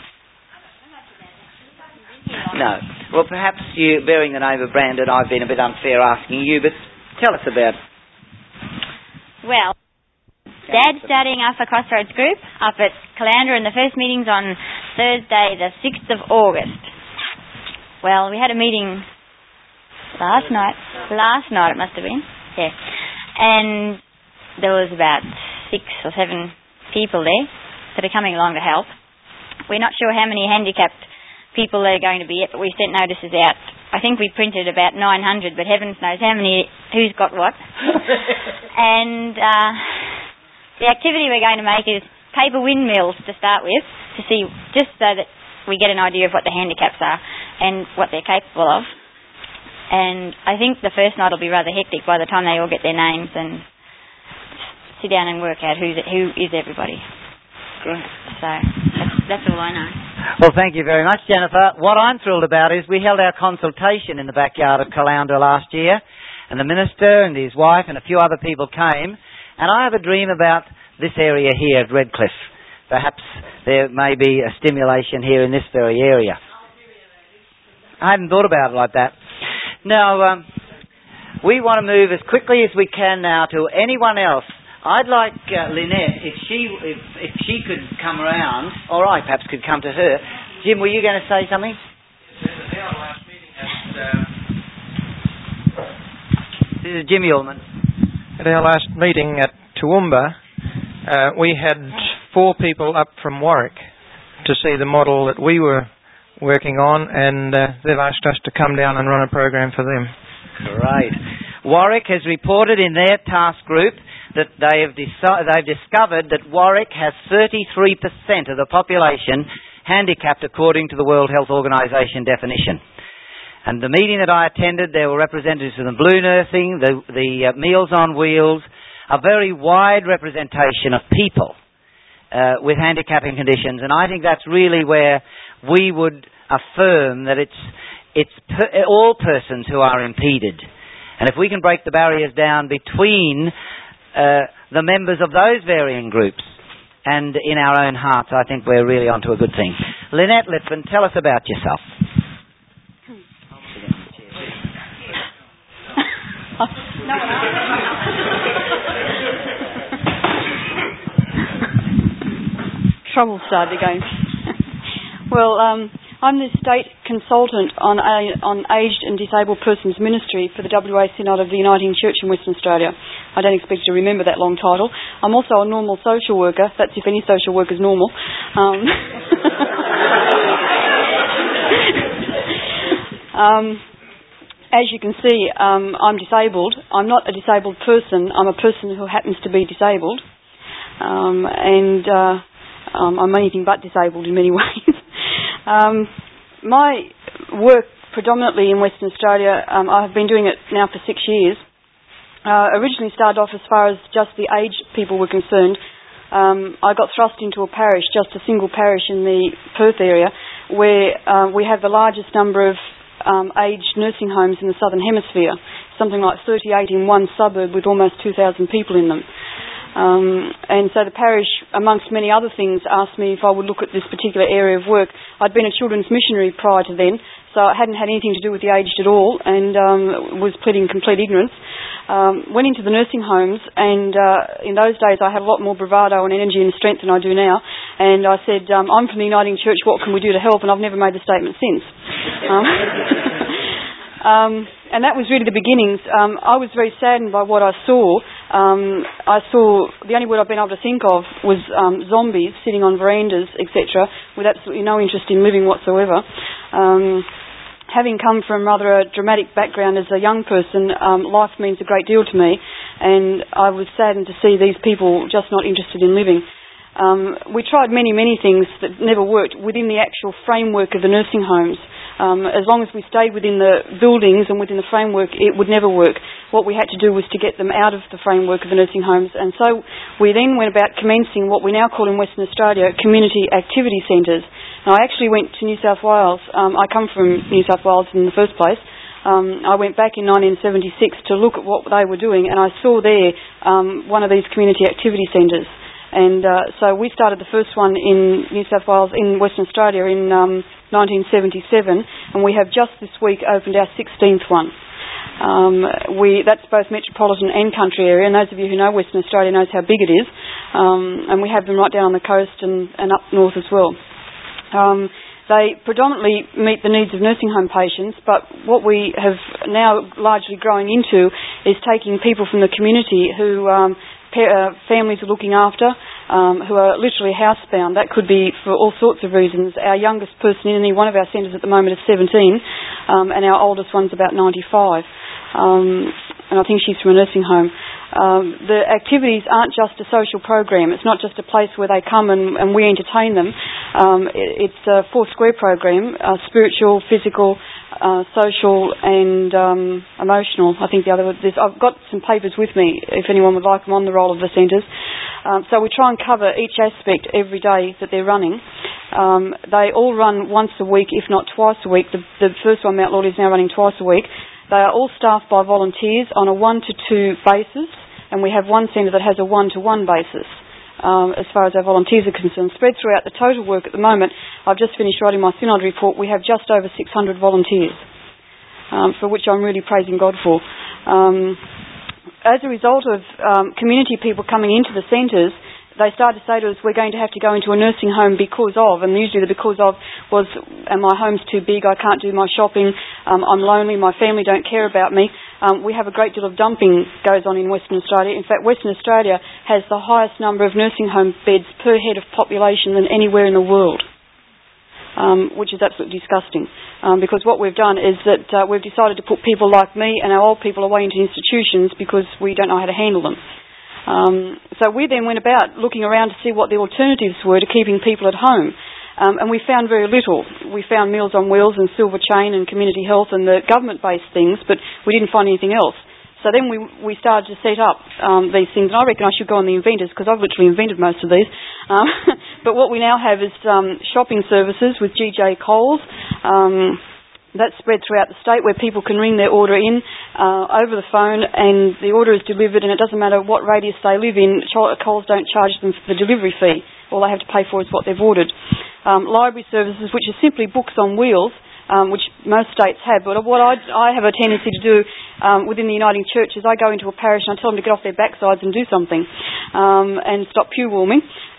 No. Well, perhaps you, bearing the name of Brandon, I've been a bit unfair asking you, but tell us about it. Well, Dad's starting us a Crossroads group up at Caloundra, and the first meeting's on Thursday, the 6th of August. Well, we had a meeting last night it must have been, yeah. And there was about 6 or 7 people there that are coming along to help. We're not sure how many handicapped people there are going to be yet, but we sent notices out. I think we printed about 900, but heavens knows how many, who's got what. And the activity we're going to make is paper windmills to start with, to see, just so that we get an idea of what the handicaps are and what they're capable of. And I think the first night will be rather hectic by the time they all get their names and sit down and work out who is everybody. Great. So that's all I know. Well, thank you very much, Jennifer. What I'm thrilled about is we held our consultation in the backyard of Caloundra last year, and the minister and his wife and a few other people came, and I have a dream about this area here at Redcliffe. Perhaps there may be a stimulation here in this very area. I hadn't thought about it like that. Now, we want to move as quickly as we can now to anyone else. I'd like Lynette, if she could come around, or I perhaps could come to her. Jim, were you going to say something? This is Jimmy Ullman. At our last meeting at Toowoomba, we had 4 people up from Warwick to see the model that we were working on, and they've asked us to come down and run a program for them. Great. Warwick has reported in their task group that they've discovered that Warwick has 33% of the population handicapped according to the World Health Organisation definition. And the meeting that I attended, there were representatives from the Blue Nursing, the Meals on Wheels, a very wide representation of people with handicapping conditions. And I think that's really where we would affirm that it's all persons who are impeded. And if we can break the barriers down between the members of those varying groups and in our own hearts, I think we're really onto a good thing. Lynette Litfin, tell us about yourself. Trouble started again. Well, I'm the State Consultant on Aged and Disabled Persons Ministry for the WA Synod of the Uniting Church in Western Australia. I don't expect you to remember that long title. I'm also a normal social worker. That's if any social worker is normal. As you can see, I'm disabled. I'm not a disabled person. I'm a person who happens to be disabled. I'm anything but disabled in many ways. My work predominantly in Western Australia, I've been doing it now for 6 years. Originally started off as far as just the aged people were concerned. I got thrust into a parish, just a single parish in the Perth area, where we have the largest number of aged nursing homes in the Southern Hemisphere, something like 38 in one suburb with almost 2,000 people in them. And so the parish, amongst many other things, asked me if I would look at this particular area of work. I'd been a children's missionary prior to then, so I hadn't had anything to do with the aged at all, and was pleading complete ignorance. Went into the nursing homes, and in those days I had a lot more bravado and energy and strength than I do now, and I said, I'm from the Uniting Church, what can we do to help? And I've never made the statement since. And that was really the beginnings. I was very saddened by what I saw. The only word I've been able to think of was zombies sitting on verandas, etc., with absolutely no interest in living whatsoever. Having come from rather a dramatic background as a young person, life means a great deal to me, and I was saddened to see these people just not interested in living. We tried many, many things that never worked within the actual framework of the nursing homes. As long as we stayed within the buildings and within the framework, it would never work. What we had to do was to get them out of the framework of the nursing homes, and so we then went about commencing what we now call in Western Australia community activity centres. Now, I actually went to New South Wales. I come from New South Wales in the first place. I went back in 1976 to look at what they were doing, and I saw there one of these community activity centres. And so we started the first one in New South Wales, in Western Australia, in 1977, and we have just this week opened our 16th one. That's both metropolitan and country area, and those of you who know Western Australia knows how big it is. And we have them right down on the coast and up north as well. They predominantly meet the needs of nursing home patients, but what we have now largely growing into is taking people from the community who families are looking after, who are literally housebound. That could be for all sorts of reasons. Our youngest person in any one of our centres at the moment is 17, and our oldest one's about 95. And I think she's from a nursing home. The activities aren't just a social program. It's not just a place where they come and we entertain them. It's a four-square program, spiritual, physical, social and emotional. I think the other... I've got some papers with me if anyone would like them on the role of the centres. So we try and cover each aspect every day that they're running. They all run once a week, if not twice a week. The first one, Mount Lord, is now running twice a week. They are all staffed by volunteers on a 1-to-2 basis, and we have one centre that has a 1-to-1 basis as far as our volunteers are concerned. Spread throughout the total work at the moment, I've just finished writing my synod report, we have just over 600 volunteers, for which I'm really praising God for. As a result of community people coming into the centres, they started to say to us, we're going to have to go into a nursing home because of, and usually the because of was, my home's too big, I can't do my shopping, I'm lonely, my family don't care about me. We have a great deal of dumping goes on in Western Australia. In fact, Western Australia has the highest number of nursing home beds per head of population than anywhere in the world, which is absolutely disgusting. Because what we've done is that we've decided to put people like me and our old people away into institutions because we don't know how to handle them. So we then went about looking around to see what the alternatives were to keeping people at home. And we found very little. We found Meals on Wheels and Silver Chain and Community Health and the government-based things, but we didn't find anything else. So then we started to set up these things, and I reckon I should go on the inventors because I've literally invented most of these. But what we now have is shopping services with GJ Coles. That's spread throughout the state where people can ring their order in over the phone and the order is delivered, and it doesn't matter what radius they live in, Coles don't charge them for the delivery fee. All they have to pay for is what they've ordered. Library services, which are simply books on wheels, which most states have, but what I have a tendency to do within the Uniting Church is I go into a parish and I tell them to get off their backsides and do something and stop pew warming.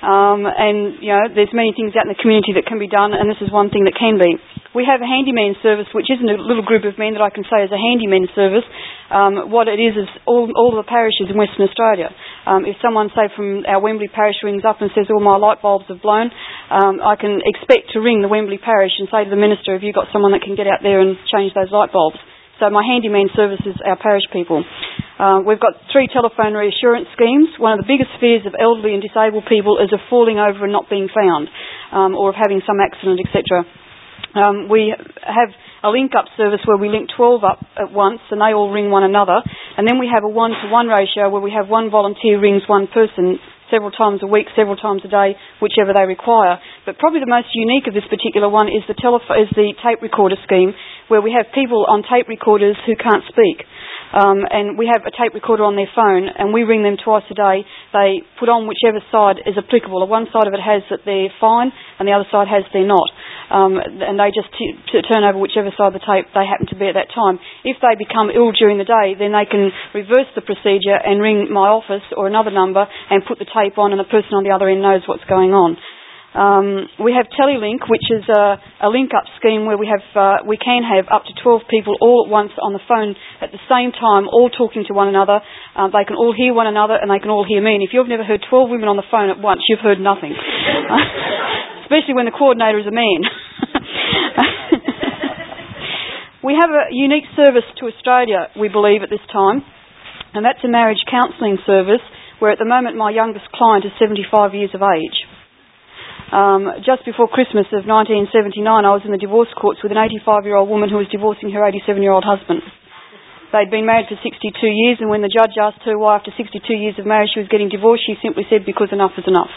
And, you know, there's many things out in the community that can be done, and this is one thing that can be. We have a handyman service, which isn't a little group of men that I can say is a handyman service. What it is all the parishes in Western Australia. If someone, say, from our Wembley parish rings up and says, all my light bulbs have blown, I can expect to ring the Wembley parish and say to the minister, have you got someone that can get out there and change those light bulbs? So my handyman service is our parish people. We've got 3 telephone reassurance schemes. One of the biggest fears of elderly and disabled people is of falling over and not being found, or of having some accident, etc. We have a link-up service where we link 12 up at once and they all ring one another. And then we have a 1-to-1 ratio where we have one volunteer rings one person several times a week, several times a day, whichever they require. But probably the most unique of this particular one is the tape recorder scheme, where we have people on tape recorders who can't speak. And we have a tape recorder on their phone and we ring them twice a day. They put on whichever side is applicable. One side of it has that they're fine and the other side has they're not. And they just turn over whichever side of the tape they happen to be at that time. If they become ill during the day, then they can reverse the procedure and ring my office or another number and put the tape on, and the person on the other end knows what's going on. We have Telelink, which is a link-up scheme where we can have up to 12 people all at once on the phone at the same time, all talking to one another. They can all hear one another and they can all hear me. And if you've never heard 12 women on the phone at once, you've heard nothing. Especially when the coordinator is a man. We have a unique service to Australia, we believe, at this time, and that's a marriage counselling service where at the moment my youngest client is 75 years of age. Just before Christmas of 1979, I was in the divorce courts with an 85-year-old woman who was divorcing her 87-year-old husband. They'd been married for 62 years, and when the judge asked her why after 62 years of marriage she was getting divorced, she simply said, because enough is enough.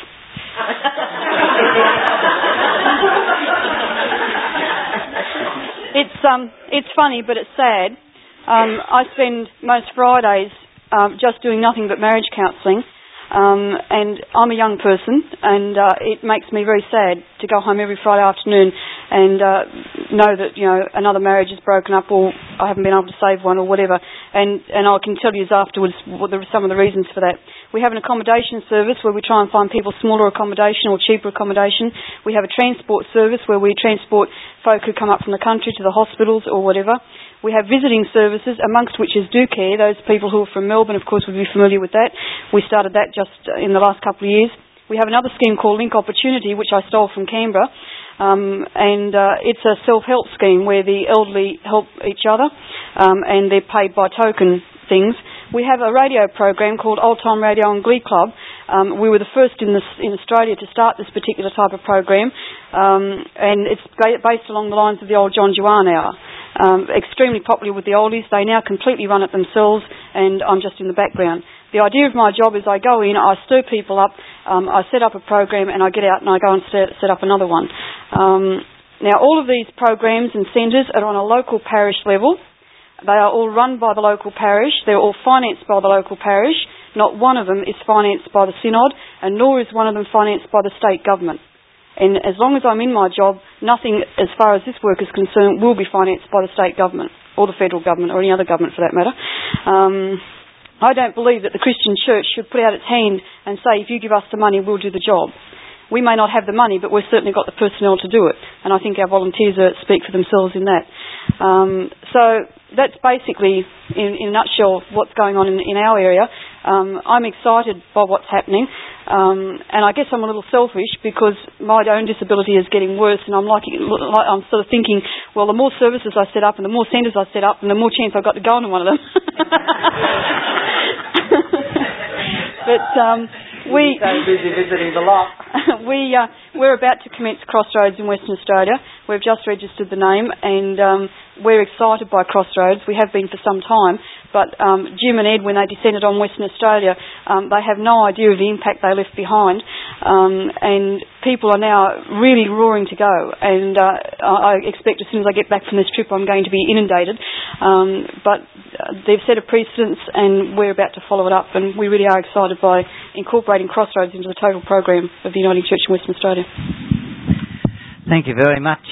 It's funny, but it's sad. I spend most Fridays just doing nothing but marriage counselling. And I'm a young person, and it makes me very sad to go home every Friday afternoon and know that, you know, another marriage is broken up, or I haven't been able to save one, or whatever. And I can tell you afterwards what some of the reasons for that. We have an accommodation service where we try and find people smaller accommodation or cheaper accommodation. We have a transport service where we transport folk who come up from the country to the hospitals or whatever. We have visiting services, amongst which is Do Care. Those people who are from Melbourne, of course, would be familiar with that. We started that just in the last couple of years. we have another scheme called Link Opportunity, which I stole from Canberra, and it's a self-help scheme where the elderly help each other, and they're paid by token things. We have a radio program called Old Time Radio and Glee Club. We were the first in Australia to start this particular type of program, and it's based along the lines of the old John Juan Hour. Extremely popular with the oldies. They now completely run it themselves, and I'm just in the background. The idea of my job is I go in, I stir people up, I set up a program, and I get out and I go and set up another one. Now, all of these programs and centres are on a local parish level. They are all run by the local parish. They're all financed by the local parish. Not one of them is financed by the Synod, and nor is one of them financed by the state government. And as long as I'm in my job, nothing, as far as this work is concerned, will be financed by the state government, or the federal government, or any other government for that matter. I don't believe that the Christian church should put out its hand and say, if you give us the money, we'll do the job. We may not have the money, but we've certainly got the personnel to do it. And I think our volunteers speak for themselves in that. So that's basically, in a nutshell, what's going on in our area. I'm excited by what's happening. And I guess I'm a little selfish because my own disability is getting worse, and I'm sort of thinking, well, the more services I set up and the more centres I set up, and the more chance I've got to go into one of them. But we're so busy visiting the lot. We're about to commence Crossroads in Western Australia. We've just registered the name, and we're excited by Crossroads. We have been for some time, but Jim and Ed, when they descended on Western Australia, they have no idea of the impact they left behind, and people are now really roaring to go, and I expect as soon as I get back from this trip I'm going to be inundated, but they've set a precedence and we're about to follow it up, and we really are excited by incorporating Crossroads into the total program of the Uniting Church in Western Australia. Thank you very much,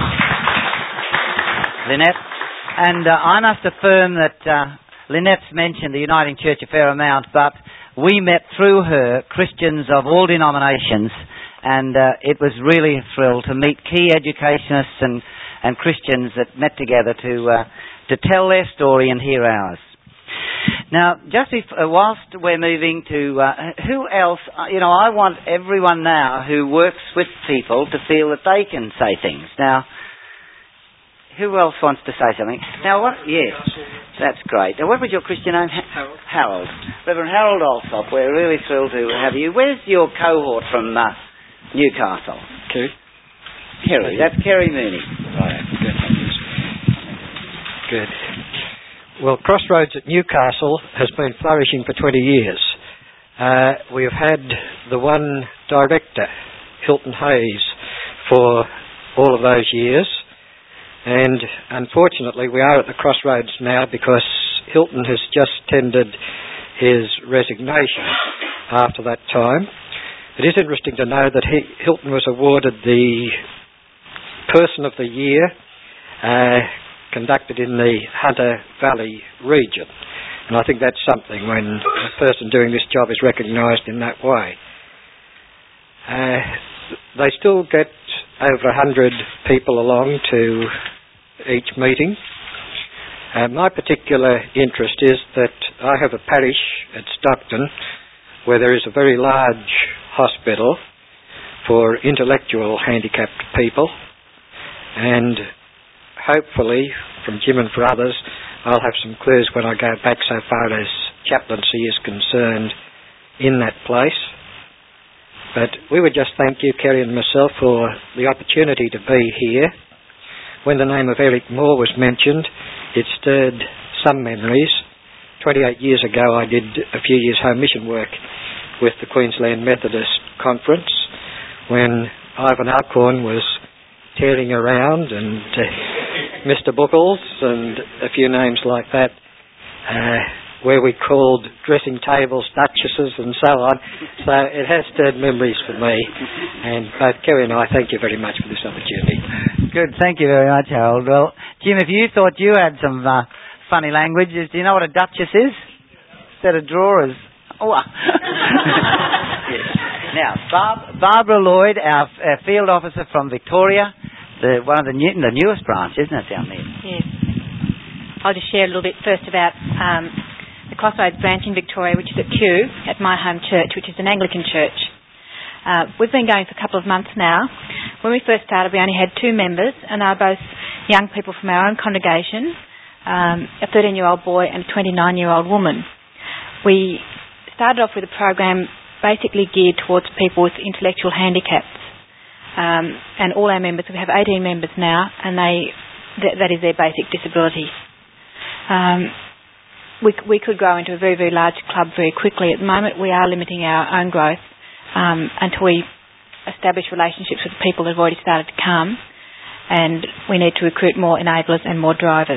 Lynette. And I must affirm that Lynette's mentioned the Uniting Church a fair amount, but we met through her Christians of all denominations, and it was really a thrill to meet key educationists and Christians that met together to tell their story and hear ours. Now, just whilst we're moving to who else, I want everyone now who works with people to feel that they can say things. Now, who else wants to say something? Now, what? Yes, that's great. Now, what was your Christian name? Harold. Reverend Harold Alsop, we're really thrilled to have you. Where's your cohort from Newcastle? Kerry. That's Kerry Mooney. Right, good. Well, Crossroads at Newcastle has been flourishing for 20 years. We have had the one director, Hilton Hayes, for all of those years. And unfortunately, we are at the crossroads now because Hilton has just tendered his resignation after that time. It is interesting to know that Hilton was awarded the Person of the Year conducted in the Hunter Valley region. And I think that's something when a person doing this job is recognised in that way. They still get over 100 people along to each meeting. My particular interest is that I have a parish at Stockton where there is a very large hospital for intellectual handicapped people, and hopefully from Jim and for others I'll have some clues when I go back so far as chaplaincy is concerned in that place. But we would just thank you, Kerry and myself, for the opportunity to be here. When the name of Eric Moore was mentioned, it stirred some memories. 28 years ago I did a few years home mission work with the Queensland Methodist Conference when Ivan Alcorn was tearing around, and Mr. Buckles and a few names like that, where we called dressing tables duchesses and so on. So it has stirred memories for me, and both Kerry and I thank you very much for this opportunity. Good, thank you very much, Harold. Well, Jim, if you thought you had some funny languages, do you know what a duchess is? Set of drawers. Oh. Yes. Now, Barbara Lloyd, our field officer from Victoria, one of the newest branch, isn't it, down there? Yes. I'll just share a little bit first about the Crossroads branch in Victoria, which is at Kew, at my home church, which is an Anglican church. We've been going for a couple of months now. When we first started, we only had 2 members, and they were both young people from our own congregation, a 13-year-old boy and a 29-year-old woman. We started off with a program basically geared towards people with intellectual handicaps. And all our members, we have 18 members now, and that is their basic disability. We could grow into a very, very large club very quickly. At the moment, we are limiting our own growth until we establish relationships with people that have already started to come, and we need to recruit more enablers and more drivers.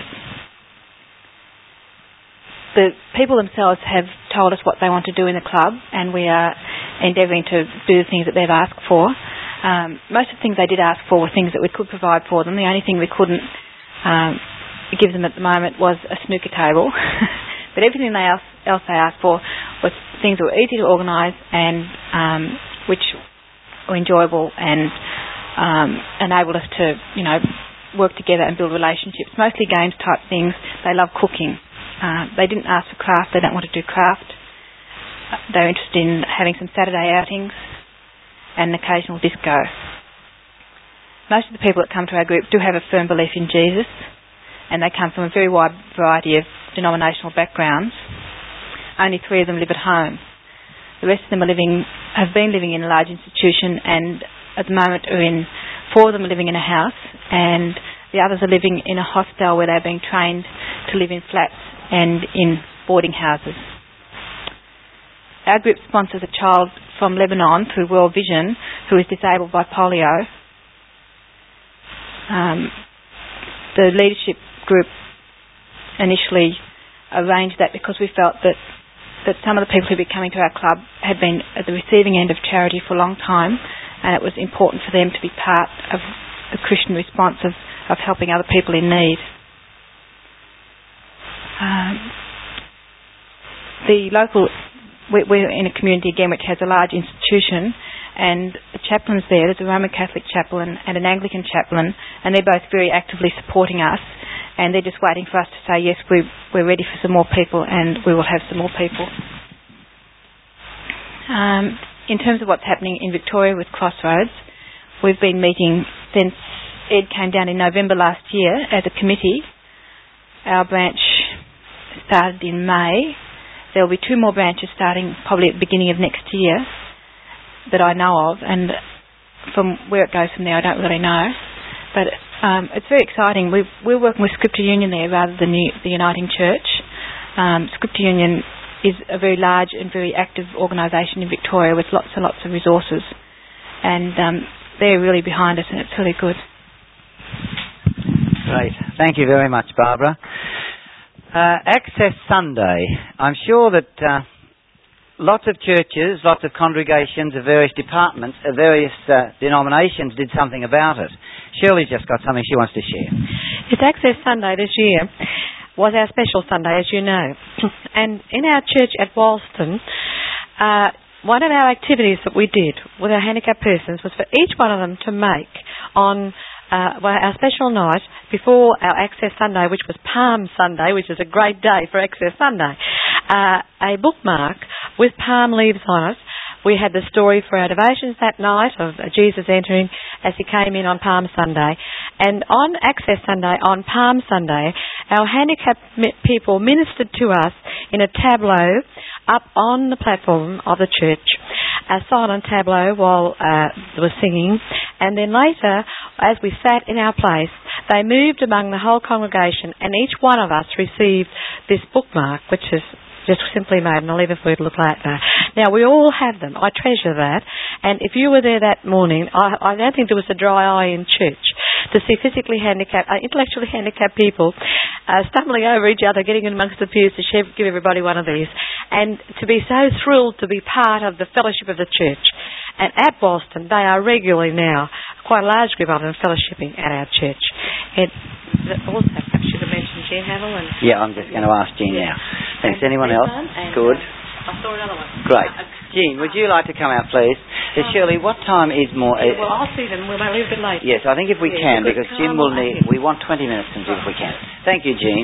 The people themselves have told us what they want to do in the club, and we are endeavouring to do the things that they've asked for. Most of the things they did ask for were things that we could provide for them. The only thing we couldn't give them at the moment was a snooker table. But everything else they asked for was things that were easy to organise and which were enjoyable and enabled us to, work together and build relationships. Mostly games type things. They love cooking. They didn't ask for craft. They don't want to do craft. They're interested in having some Saturday outings and an occasional disco. Most of the people that come to our group do have a firm belief in Jesus, and they come from a very wide variety of denominational backgrounds. Only 3 of them live at home. The rest of them have been living in a large institution, and at the moment 4 of them are living in a house, and the others are living in a hostel where they're being trained to live in flats and in boarding houses. Our group sponsors a child from Lebanon through World Vision who is disabled by polio. The leadership group initially arranged that because we felt that some of the people who'd be coming to our club had been at the receiving end of charity for a long time, and it was important for them to be part of the Christian response of helping other people in need. We're in a community again which has a large institution, and the chaplains there. There's a Roman Catholic chaplain and an Anglican chaplain, and they're both very actively supporting us, and they're just waiting for us to say, yes, we're ready for some more people, and we will have some more people. In terms of what's happening in Victoria with Crossroads, we've been meeting since Ed came down in November last year as a committee. Our branch started in May. There will be 2 more branches starting probably at the beginning of next year that I know of, and from where it goes from there I don't really know. But it's very exciting. We're working with Scripture Union there rather than the Uniting Church. Scripture Union is a very large and very active organisation in Victoria with lots and lots of resources, and they're really behind us, and it's really good. Great. Thank you very much, Barbara. Access Sunday. I'm sure that lots of churches, lots of congregations of various departments, of various denominations did something about it. Shirley's just got something she wants to share. It's Access Sunday this year was our special Sunday, as you know. And in our church at Walston, one of our activities that we did with our handicapped persons was for each one of them to make on our special night before our Access Sunday, which was Palm Sunday, which is a great day for Access Sunday, a bookmark with palm leaves on it. We had the story for our devotions that night of Jesus entering as he came in on Palm Sunday. And on Access Sunday, on Palm Sunday, our handicapped people ministered to us in a tableau up on the platform of the church, a silent tableau while they were singing. And then later, as we sat in our place, they moved among the whole congregation, and each one of us received this bookmark, which is just simply made, and I'll leave it for you to look like that. Now, we all have them. I treasure that. And if you were there that morning, I don't think there was a dry eye in church to see physically handicapped, intellectually handicapped people stumbling over each other, getting in amongst the pews to give everybody one of these. And to be so thrilled to be part of the fellowship of the church. And at Boston, they are regularly now, quite a large group of them, fellowshipping at our church. Also, perhaps you could mention Jean Havel. Yeah, I'm just going to ask Jean now. Thanks. Anyone else? Good. I saw another one. Great. Jean, would you like to come out, please? Shirley, what time is more... well, I'll see them. We might leave a bit later. Yes, I think if we can, because Jim will need... We want 20 minutes to do if we can. Thank you, Jean.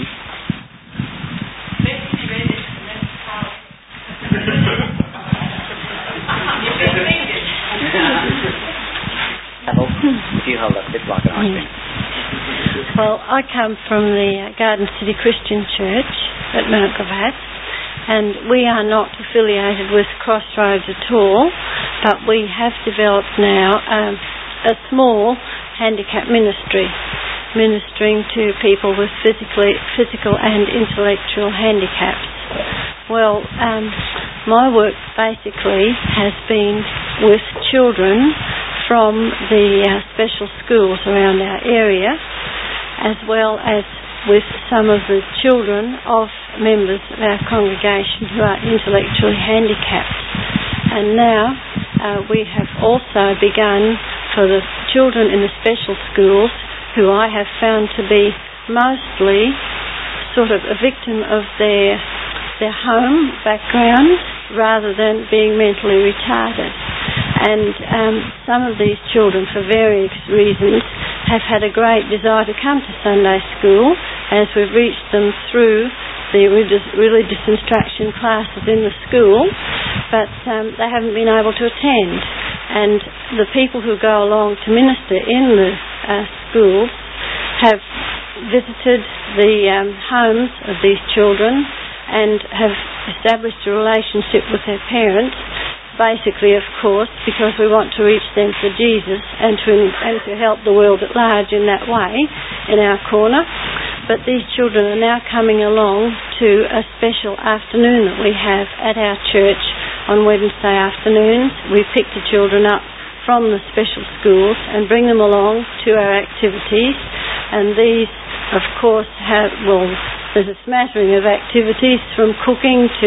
Well, I come from the Garden City Christian Church at Mount Gravatt, and we are not affiliated with Crossroads at all, but we have developed now a small handicap ministry, ministering to people with physical and intellectual handicaps. Well, my work basically has been with children from the special schools around our area, as well as with some of the children of members of our congregation who are intellectually handicapped. And now we have also begun for the children in the special schools, who I have found to be mostly sort of a victim of their home background rather than being mentally retarded. And some of these children, for various reasons, have had a great desire to come to Sunday school as we've reached them through the religious instruction classes in the school, but they haven't been able to attend. And the people who go along to minister in the schools have visited the homes of these children and have established a relationship with their parents, basically, of course, because we want to reach them for Jesus and to help the world at large in that way, in our corner. But these children are now coming along to a special afternoon that we have at our church on Wednesday afternoons. We pick the children up from the special schools and bring them along to our activities, and these, of course, there's a smattering of activities from cooking to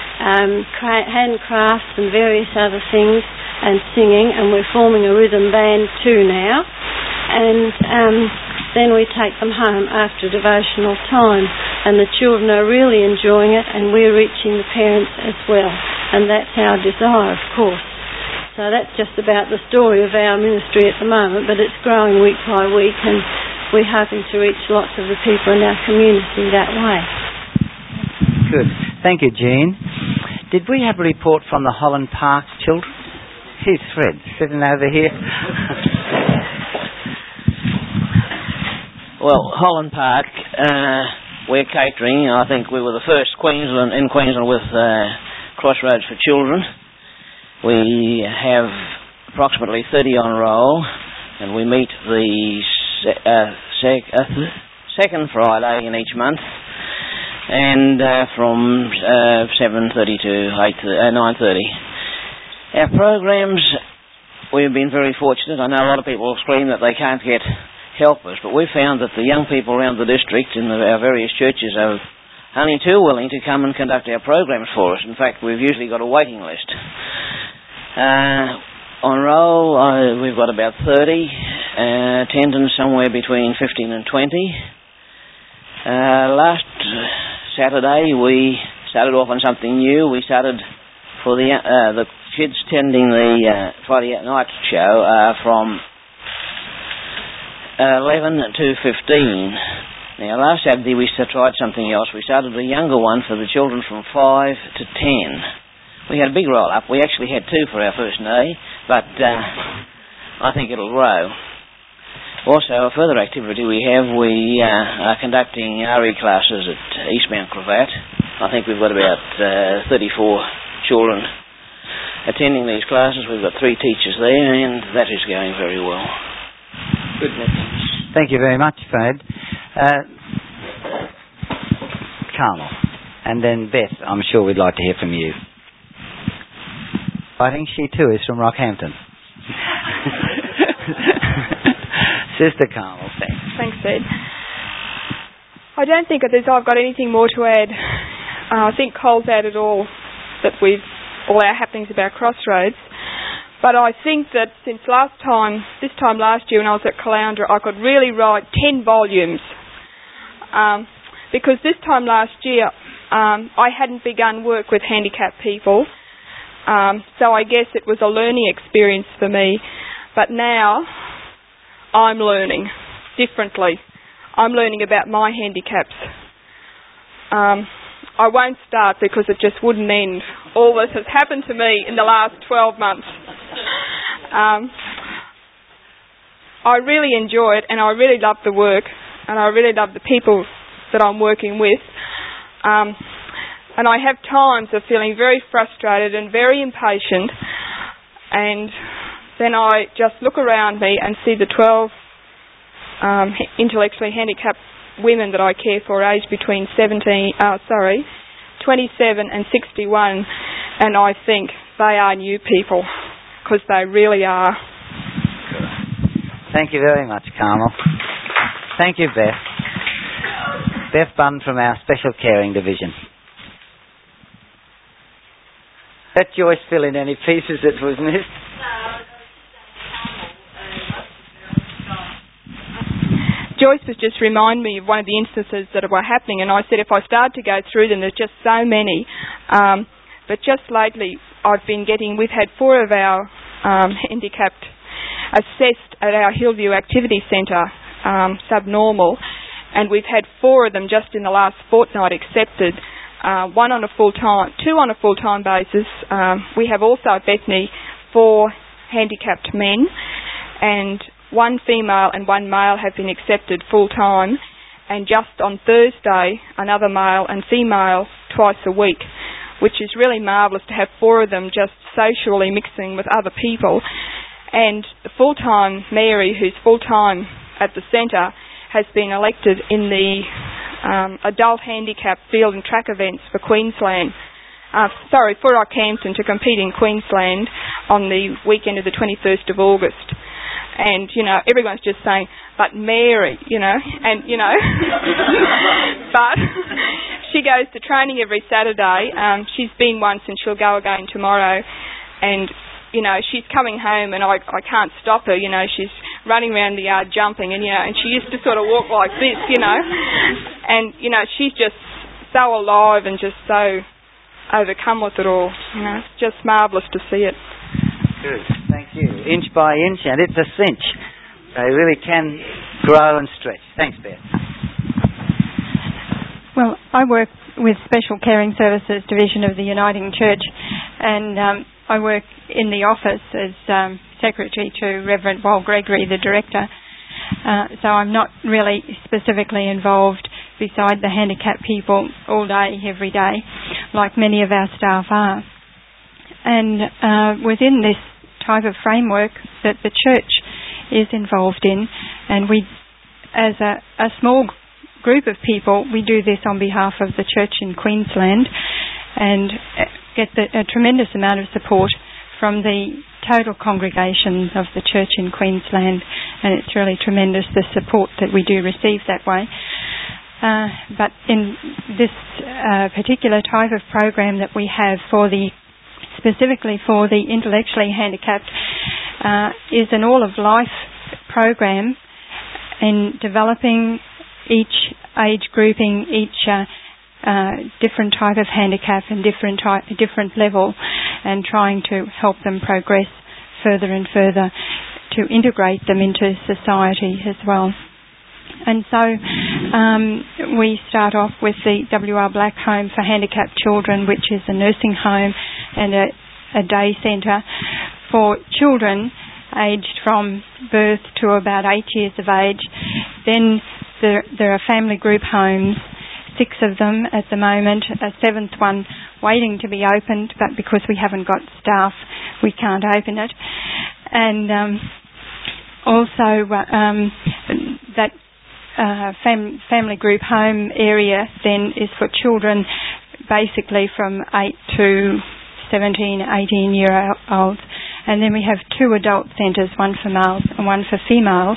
handcrafts and various other things, and singing, and we're forming a rhythm band too now. And then we take them home after devotional time, and the children are really enjoying it, and we're reaching the parents as well, and that's our desire, of course. So that's just about the story of our ministry at the moment, but it's growing week by week, and we're hoping to reach lots of the people in our community that way. Good. Thank you, Jean. Did we have a report from the Holland Park children? Here's Fred, sitting over here. Well, Holland Park, we're catering. I think we were the first in Queensland with Crossroads for Children. We have approximately 30 on roll, and we meet the second Friday in each month, and from 7:30 to 9:30. Our programs, we've been very fortunate. I know a lot of people scream that they can't get helpers, but we've found that the young people around the district in our various churches are only too willing to come and conduct our programs for us. In fact, we've usually got a waiting list. On roll, we've got about 30. Attendance somewhere between 15 and 20. Last Saturday, we started off on something new. We started for the kids attending the Friday night show from 11 to 15. Now, last Saturday we tried something else. We started a younger one for the children from 5 to 10. We had a big roll-up. We actually had 2 for our first day, but I think it'll grow. Also, a further activity we are conducting RE classes at East Mount Gravatt. I think we've got about 34 children attending these classes. We've got 3 teachers there, and that is going very well. Good. Thank you very much, Fred. Carmel, and then Beth, I'm sure we'd like to hear from you. I think she too is from Rockhampton. Sister Carmel, thanks. Thanks, Ed. I don't think I've got anything more to add. I think Cole's added all our happenings about Crossroads. But I think that since this time last year when I was at Caloundra, I could really write 10 volumes. Because this time last year, I hadn't begun work with handicapped people. So I guess it was a learning experience for me. But now, I'm learning differently. I'm learning about my handicaps. I won't start because it just wouldn't end. All this has happened to me in the last 12 months. I really enjoy it, and I really love the work, and I really love the people that I'm working with. And I have times of feeling very frustrated and very impatient, and then I just look around me and see the 12 intellectually handicapped women that I care for, aged between 27 and 61, and I think they are new people, because they really are. Thank you very much, Carmel. Thank you, Beth. Beth Bunn from our Special Caring Division. Let Joyce fill in any pieces that was missed. Joyce was just reminding me of one of the instances that were happening, and I said if I start to go through them, there's just so many. But just lately, we've had 4 of our handicapped assessed at our Hillview Activity Centre, subnormal, and we've had 4 of them just in the last fortnight accepted. 2 on a full-time basis. We have also at Bethany 4 handicapped men, and 1 female and 1 male have been accepted full-time, and just on Thursday, another male and female twice a week, which is really marvellous to have 4 of them just socially mixing with other people. And the full-time Mary, who's full-time at the centre, has been elected in the adult handicap field and track events for Queensland. For Rockhampton to compete in Queensland on the weekend of the 21st of August. And, everyone's just saying, but Mary, but she goes to training every Saturday. She's been once and she'll go again tomorrow. And, she's coming home and I can't stop her, she's running around the yard jumping and, and she used to sort of walk like this, and, she's just so alive and just so overcome with it all. It's just marvellous to see it. Good, thank you. Inch by inch, and it's a cinch. They really can grow and stretch. Thanks, Beth. Well, I work with Special Caring Services Division of the Uniting Church, and I work in the office as secretary to Reverend Wal Gregory, the director. So I'm not really specifically involved beside the handicapped people all day, every day, like many of our staff are. And within this type of framework that the church is involved in, and we, as a small group of people, we do this on behalf of the church in Queensland and get a tremendous amount of support from the total congregation of the church in Queensland, and it's really tremendous the support that we do receive that way. But in this particular type of program that we have specifically for the intellectually handicapped, is an all-of-life program in developing each age grouping, each different type of handicap and different level, and trying to help them progress further and further to integrate them into society as well. And so we start off with the W.R. Black Home for Handicapped Children, which is a nursing home and a day centre for children aged from birth to about 8 years of age. Then there are family group homes, 6 of them at the moment, a 7th one waiting to be opened, but because we haven't got staff, we can't open it. And also that family group home area then is for children basically from 8 to 17, 18-year-olds. And then we have 2 adult centres, one for males and one for females.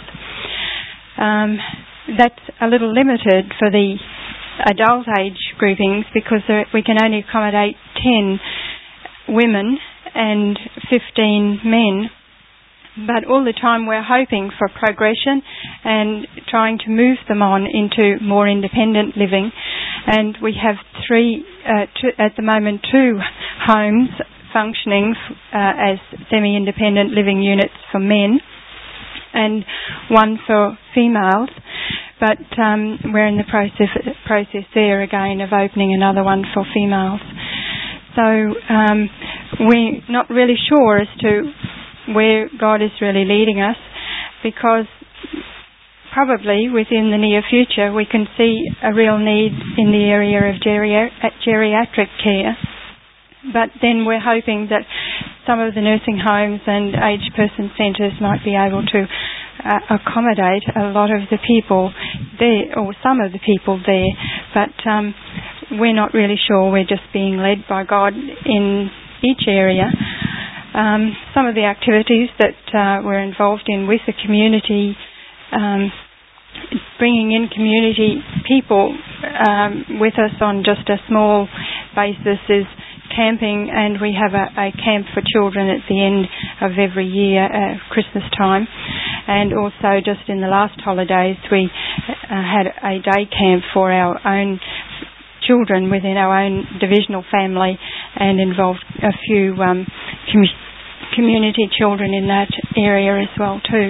That's a little limited for the adult age groupings because we can only accommodate 10 women and 15 men. But all the time we're hoping for progression and trying to move them on into more independent living. And we have at the moment 2 homes functioning as semi-independent living units for men and 1 for females. But we're in the process there again of opening another one for females. So we're not really sure as to where God is really leading us, because probably within the near future we can see a real need in the area of geriatric care. But then we're hoping that some of the nursing homes and aged person centres might be able to accommodate a lot of the people there, or some of the people there. But we're not really sure. We're just being led by God in each area. Some of the activities that we're involved in with the community, bringing in community people with us on just a small basis, is camping, and we have a camp for children at the end of every year, Christmas time. And also just in the last holidays we had a day camp for our own children within our own divisional family, and involved a few community children in that area as well too.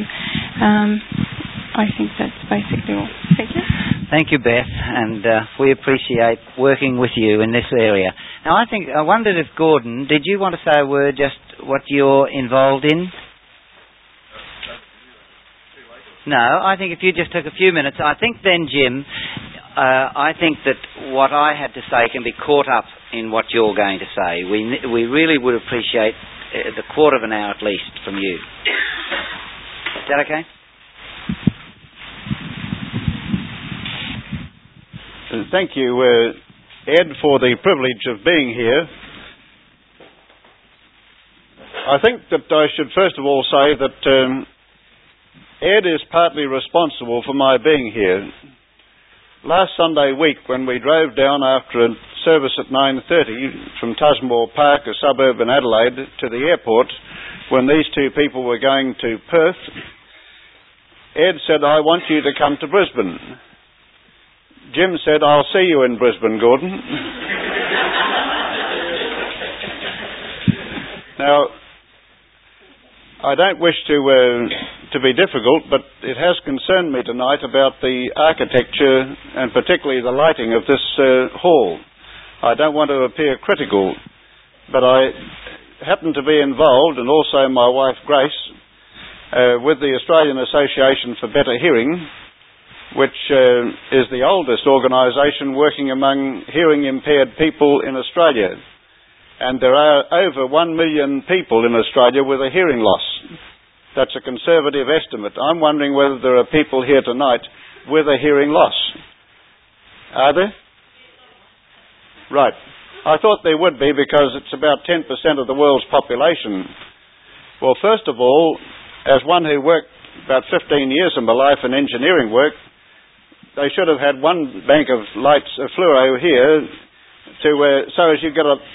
I think that's basically all. Thank you. Thank you, Beth, and we appreciate working with you in this area. Now, I wondered if Gordon, did you want to say a word, just what you're involved in? No, I think if you just took a few minutes, I think then, Jim, I think that what I had to say can be caught up in what you're going to say. We really would appreciate the quarter of an hour at least from you. Is that okay? Thank you, Ed, for the privilege of being here. I think that I should first of all say that Ed is partly responsible for my being here. Last Sunday week, when we drove down after a service at 9:30 from Tusmore Park, a suburb in Adelaide, to the airport, when these two people were going to Perth, Ed said, "I want you to come to Brisbane." Jim said, "I'll see you in Brisbane, Gordon." Now, I don't wish to be difficult, but it has concerned me tonight about the architecture and particularly the lighting of this hall. I don't want to appear critical, but I happen to be involved, and also my wife Grace, with the Australian Association for Better Hearing, which is the oldest organisation working among hearing-impaired people in Australia. And there are over 1 million people in Australia with a hearing loss. That's a conservative estimate. I'm wondering whether there are people here tonight with a hearing loss. Are there? Right. I thought there would be, because it's about 10% of the world's population. Well, first of all, as one who worked about 15 years of my life in engineering work, they should have had one bank of lights, fluoro here, so as you get a...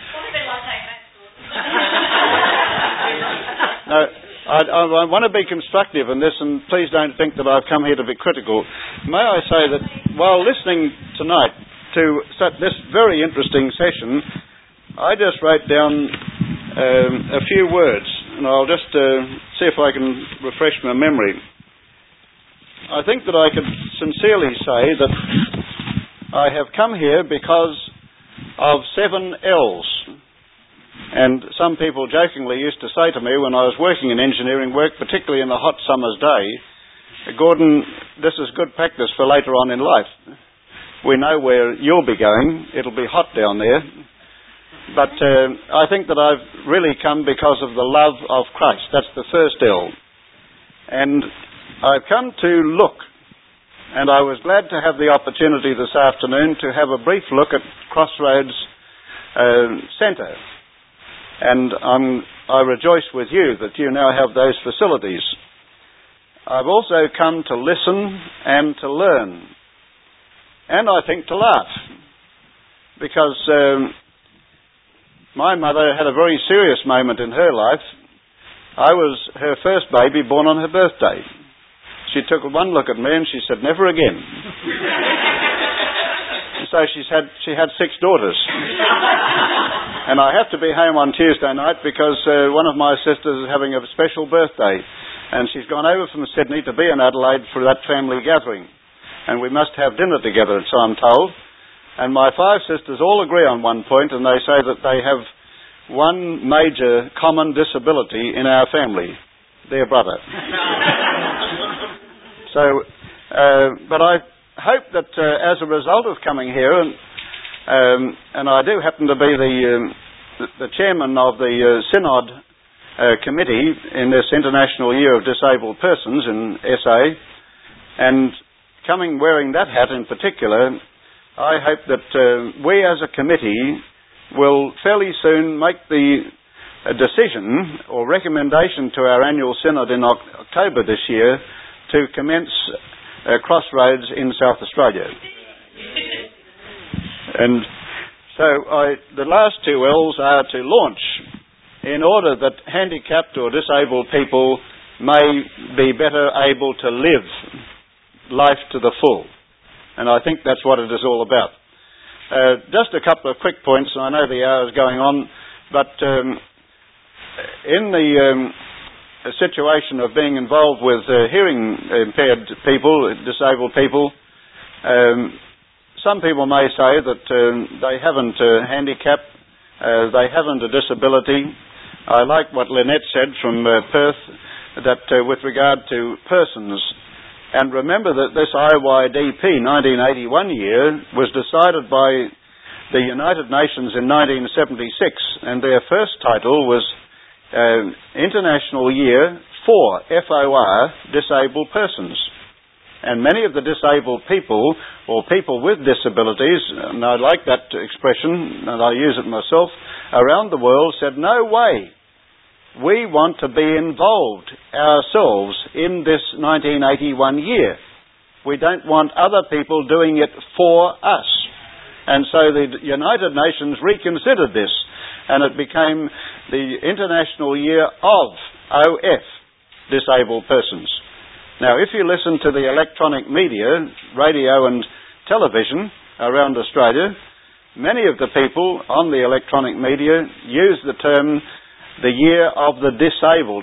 No, I want to be constructive in this, and please don't think that I've come here to be critical. May I say that while listening tonight to this very interesting session, I just wrote down a few words, and I'll just see if I can refresh my memory. I think that I could sincerely say that I have come here because of 7 L's. And some people jokingly used to say to me when I was working in engineering work, particularly in the hot summer's day, "Gordon, this is good practice for later on in life. We know where you'll be going. It'll be hot down there." But I think that I've really come because of the love of Christ. That's the first L. And I've come to look, and I was glad to have the opportunity this afternoon to have a brief look at Crossroads Centre. And I rejoice with you that you now have those facilities. I've also come to listen and to learn, and I think to laugh, because my mother had a very serious moment in her life. I was her first baby, born on her birthday. She took one look at me and she said, "Never again." And so she had 6 daughters. And I have to be home on Tuesday night because one of my sisters is having a special birthday. And she's gone over from Sydney to be in Adelaide for that family gathering. And we must have dinner together, so I'm told. And my 5 sisters all agree on one point, and they say that they have one major common disability in our family: their brother. So, but I hope that as a result of coming here, and I do happen to be the chairman of the Synod committee in this International Year of Disabled Persons in SA, and coming wearing that hat in particular, I hope that we as a committee will fairly soon make the decision or recommendation to our annual synod in October this year to commence Crossroads in South Australia. And so the last two L's are to launch, in order that handicapped or disabled people may be better able to live life to the full. And I think that's what it is all about. Just a couple of quick points, and I know the hour is going on, but in the situation of being involved with hearing impaired people, disabled people, some people may say that they haven't a handicap, they haven't a disability. I like what Lynette said from Perth, that with regard to persons, and remember that this IYDP 1981 year was decided by the United Nations in 1976, and their first title was International Year for FOR Disabled Persons. And many of the disabled people, or people with disabilities, and I like that expression, and I use it myself, around the world said, no way. We want to be involved ourselves in this 1981 year. We don't want other people doing it for us. And so the United Nations reconsidered this, and it became the International Year of OF, Disabled Persons. Now, if you listen to the electronic media, radio and television around Australia, many of the people on the electronic media use the term the year of the disabled,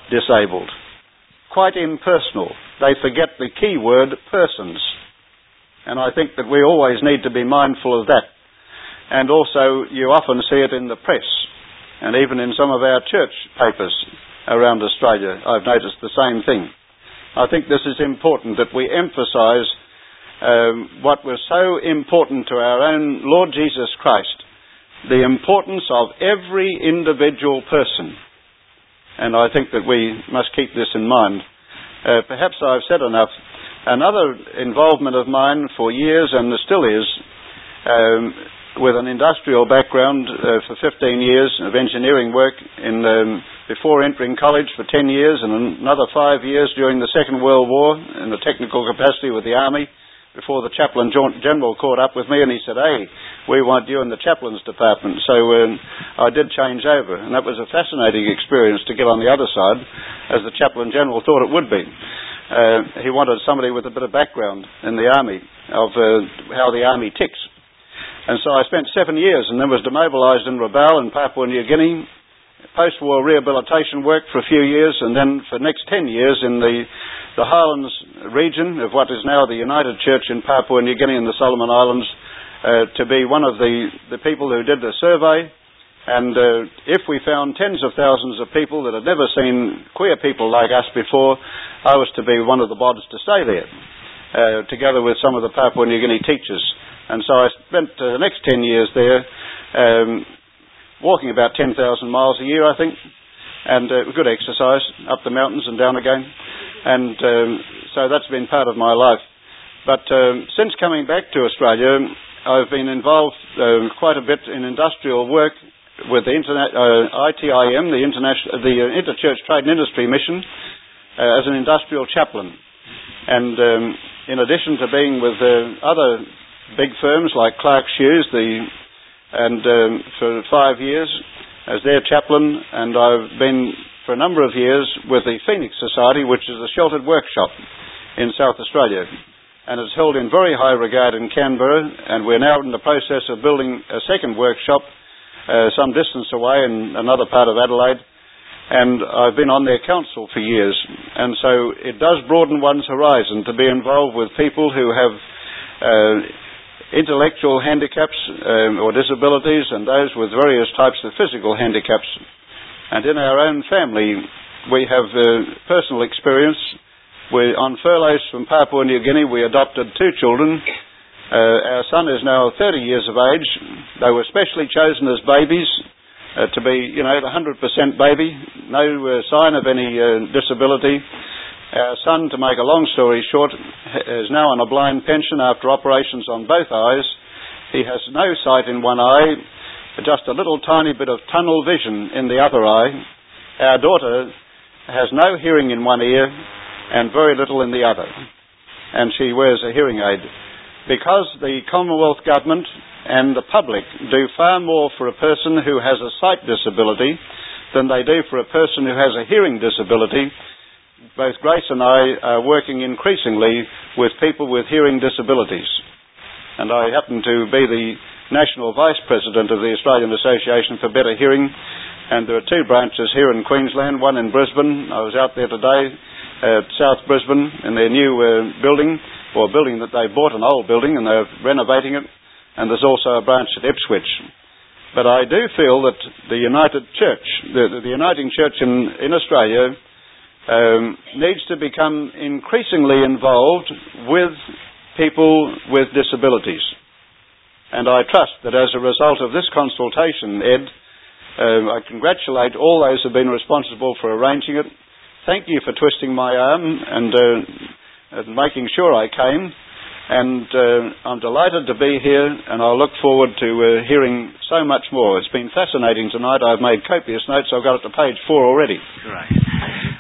quite impersonal. They forget the key word, persons. And I think that we always need to be mindful of that. And also, you often see it in the press, and even in some of our church papers around Australia. I've noticed the same thing. I think this is important, that we emphasise what was so important to our own Lord Jesus Christ, the importance of every individual person. And I think that we must keep this in mind. Perhaps I've said enough. Another involvement of mine for years, and still is, with an industrial background for 15 years of engineering work before entering college for 10 years, and another 5 years during the Second World War in the technical capacity with the Army, before the Chaplain General caught up with me and he said, hey, we want you in the Chaplains Department. So I did change over, and that was a fascinating experience to get on the other side, as the Chaplain General thought it would be. He wanted somebody with a bit of background in the Army, of how the Army ticks. And so I spent 7 years and then was demobilised in Rabaul in Papua New Guinea, post-war rehabilitation work for a few years, and then for the next 10 years in the Highlands region of what is now the United Church in Papua New Guinea and the Solomon Islands, to be one of the people who did the survey. And if we found tens of thousands of people that had never seen queer people like us before, I was to be one of the bods to stay there, together with some of the Papua New Guinea teachers. And so I spent the next 10 years there, walking about 10,000 miles a year, I think, and good exercise, up the mountains and down again. And so that's been part of my life. But since coming back to Australia, I've been involved quite a bit in industrial work with the ITIM, the Interchurch Trade and Industry Mission, as an industrial chaplain. And in addition to being with other big firms like Clark Shoes, for 5 years as their chaplain, and I've been for a number of years with the Phoenix Society, which is a sheltered workshop in South Australia. And it's held in very high regard in Canberra, and we're now in the process of building a second workshop some distance away in another part of Adelaide. And I've been on their council for years. And so it does broaden one's horizon to be involved with people who have intellectual handicaps or disabilities, and those with various types of physical handicaps. And in our own family, we have personal experience On furloughs from Papua New Guinea, we adopted 2 children. Our son is now 30 years of age. They were specially chosen as babies to be, the 100% baby. No sign of any disability. Our son, to make a long story short, is now on a blind pension after operations on both eyes. He has no sight in one eye, just a little tiny bit of tunnel vision in the other eye. Our daughter has no hearing in one ear and very little in the other, and she wears a hearing aid. Because the Commonwealth Government and the public do far more for a person who has a sight disability than they do for a person who has a hearing disability, both Grace and I are working increasingly with people with hearing disabilities. And I happen to be the National Vice President of the Australian Association for Better Hearing, and there are 2 branches here in Queensland, one in Brisbane. I was out there today at South Brisbane in their new building that they bought, an old building, and they're renovating it, and there's also a branch at Ipswich. But I do feel that the United Church, the Uniting Church in Australia, needs to become increasingly involved with people with disabilities. And I trust that as a result of this consultation, Ed, I congratulate all those who have been responsible for arranging it. Thank you for twisting my arm and making sure I came. And I'm delighted to be here, and I look forward to hearing so much more. It's been fascinating tonight. I've made copious notes. I've got it to page 4 already. Great.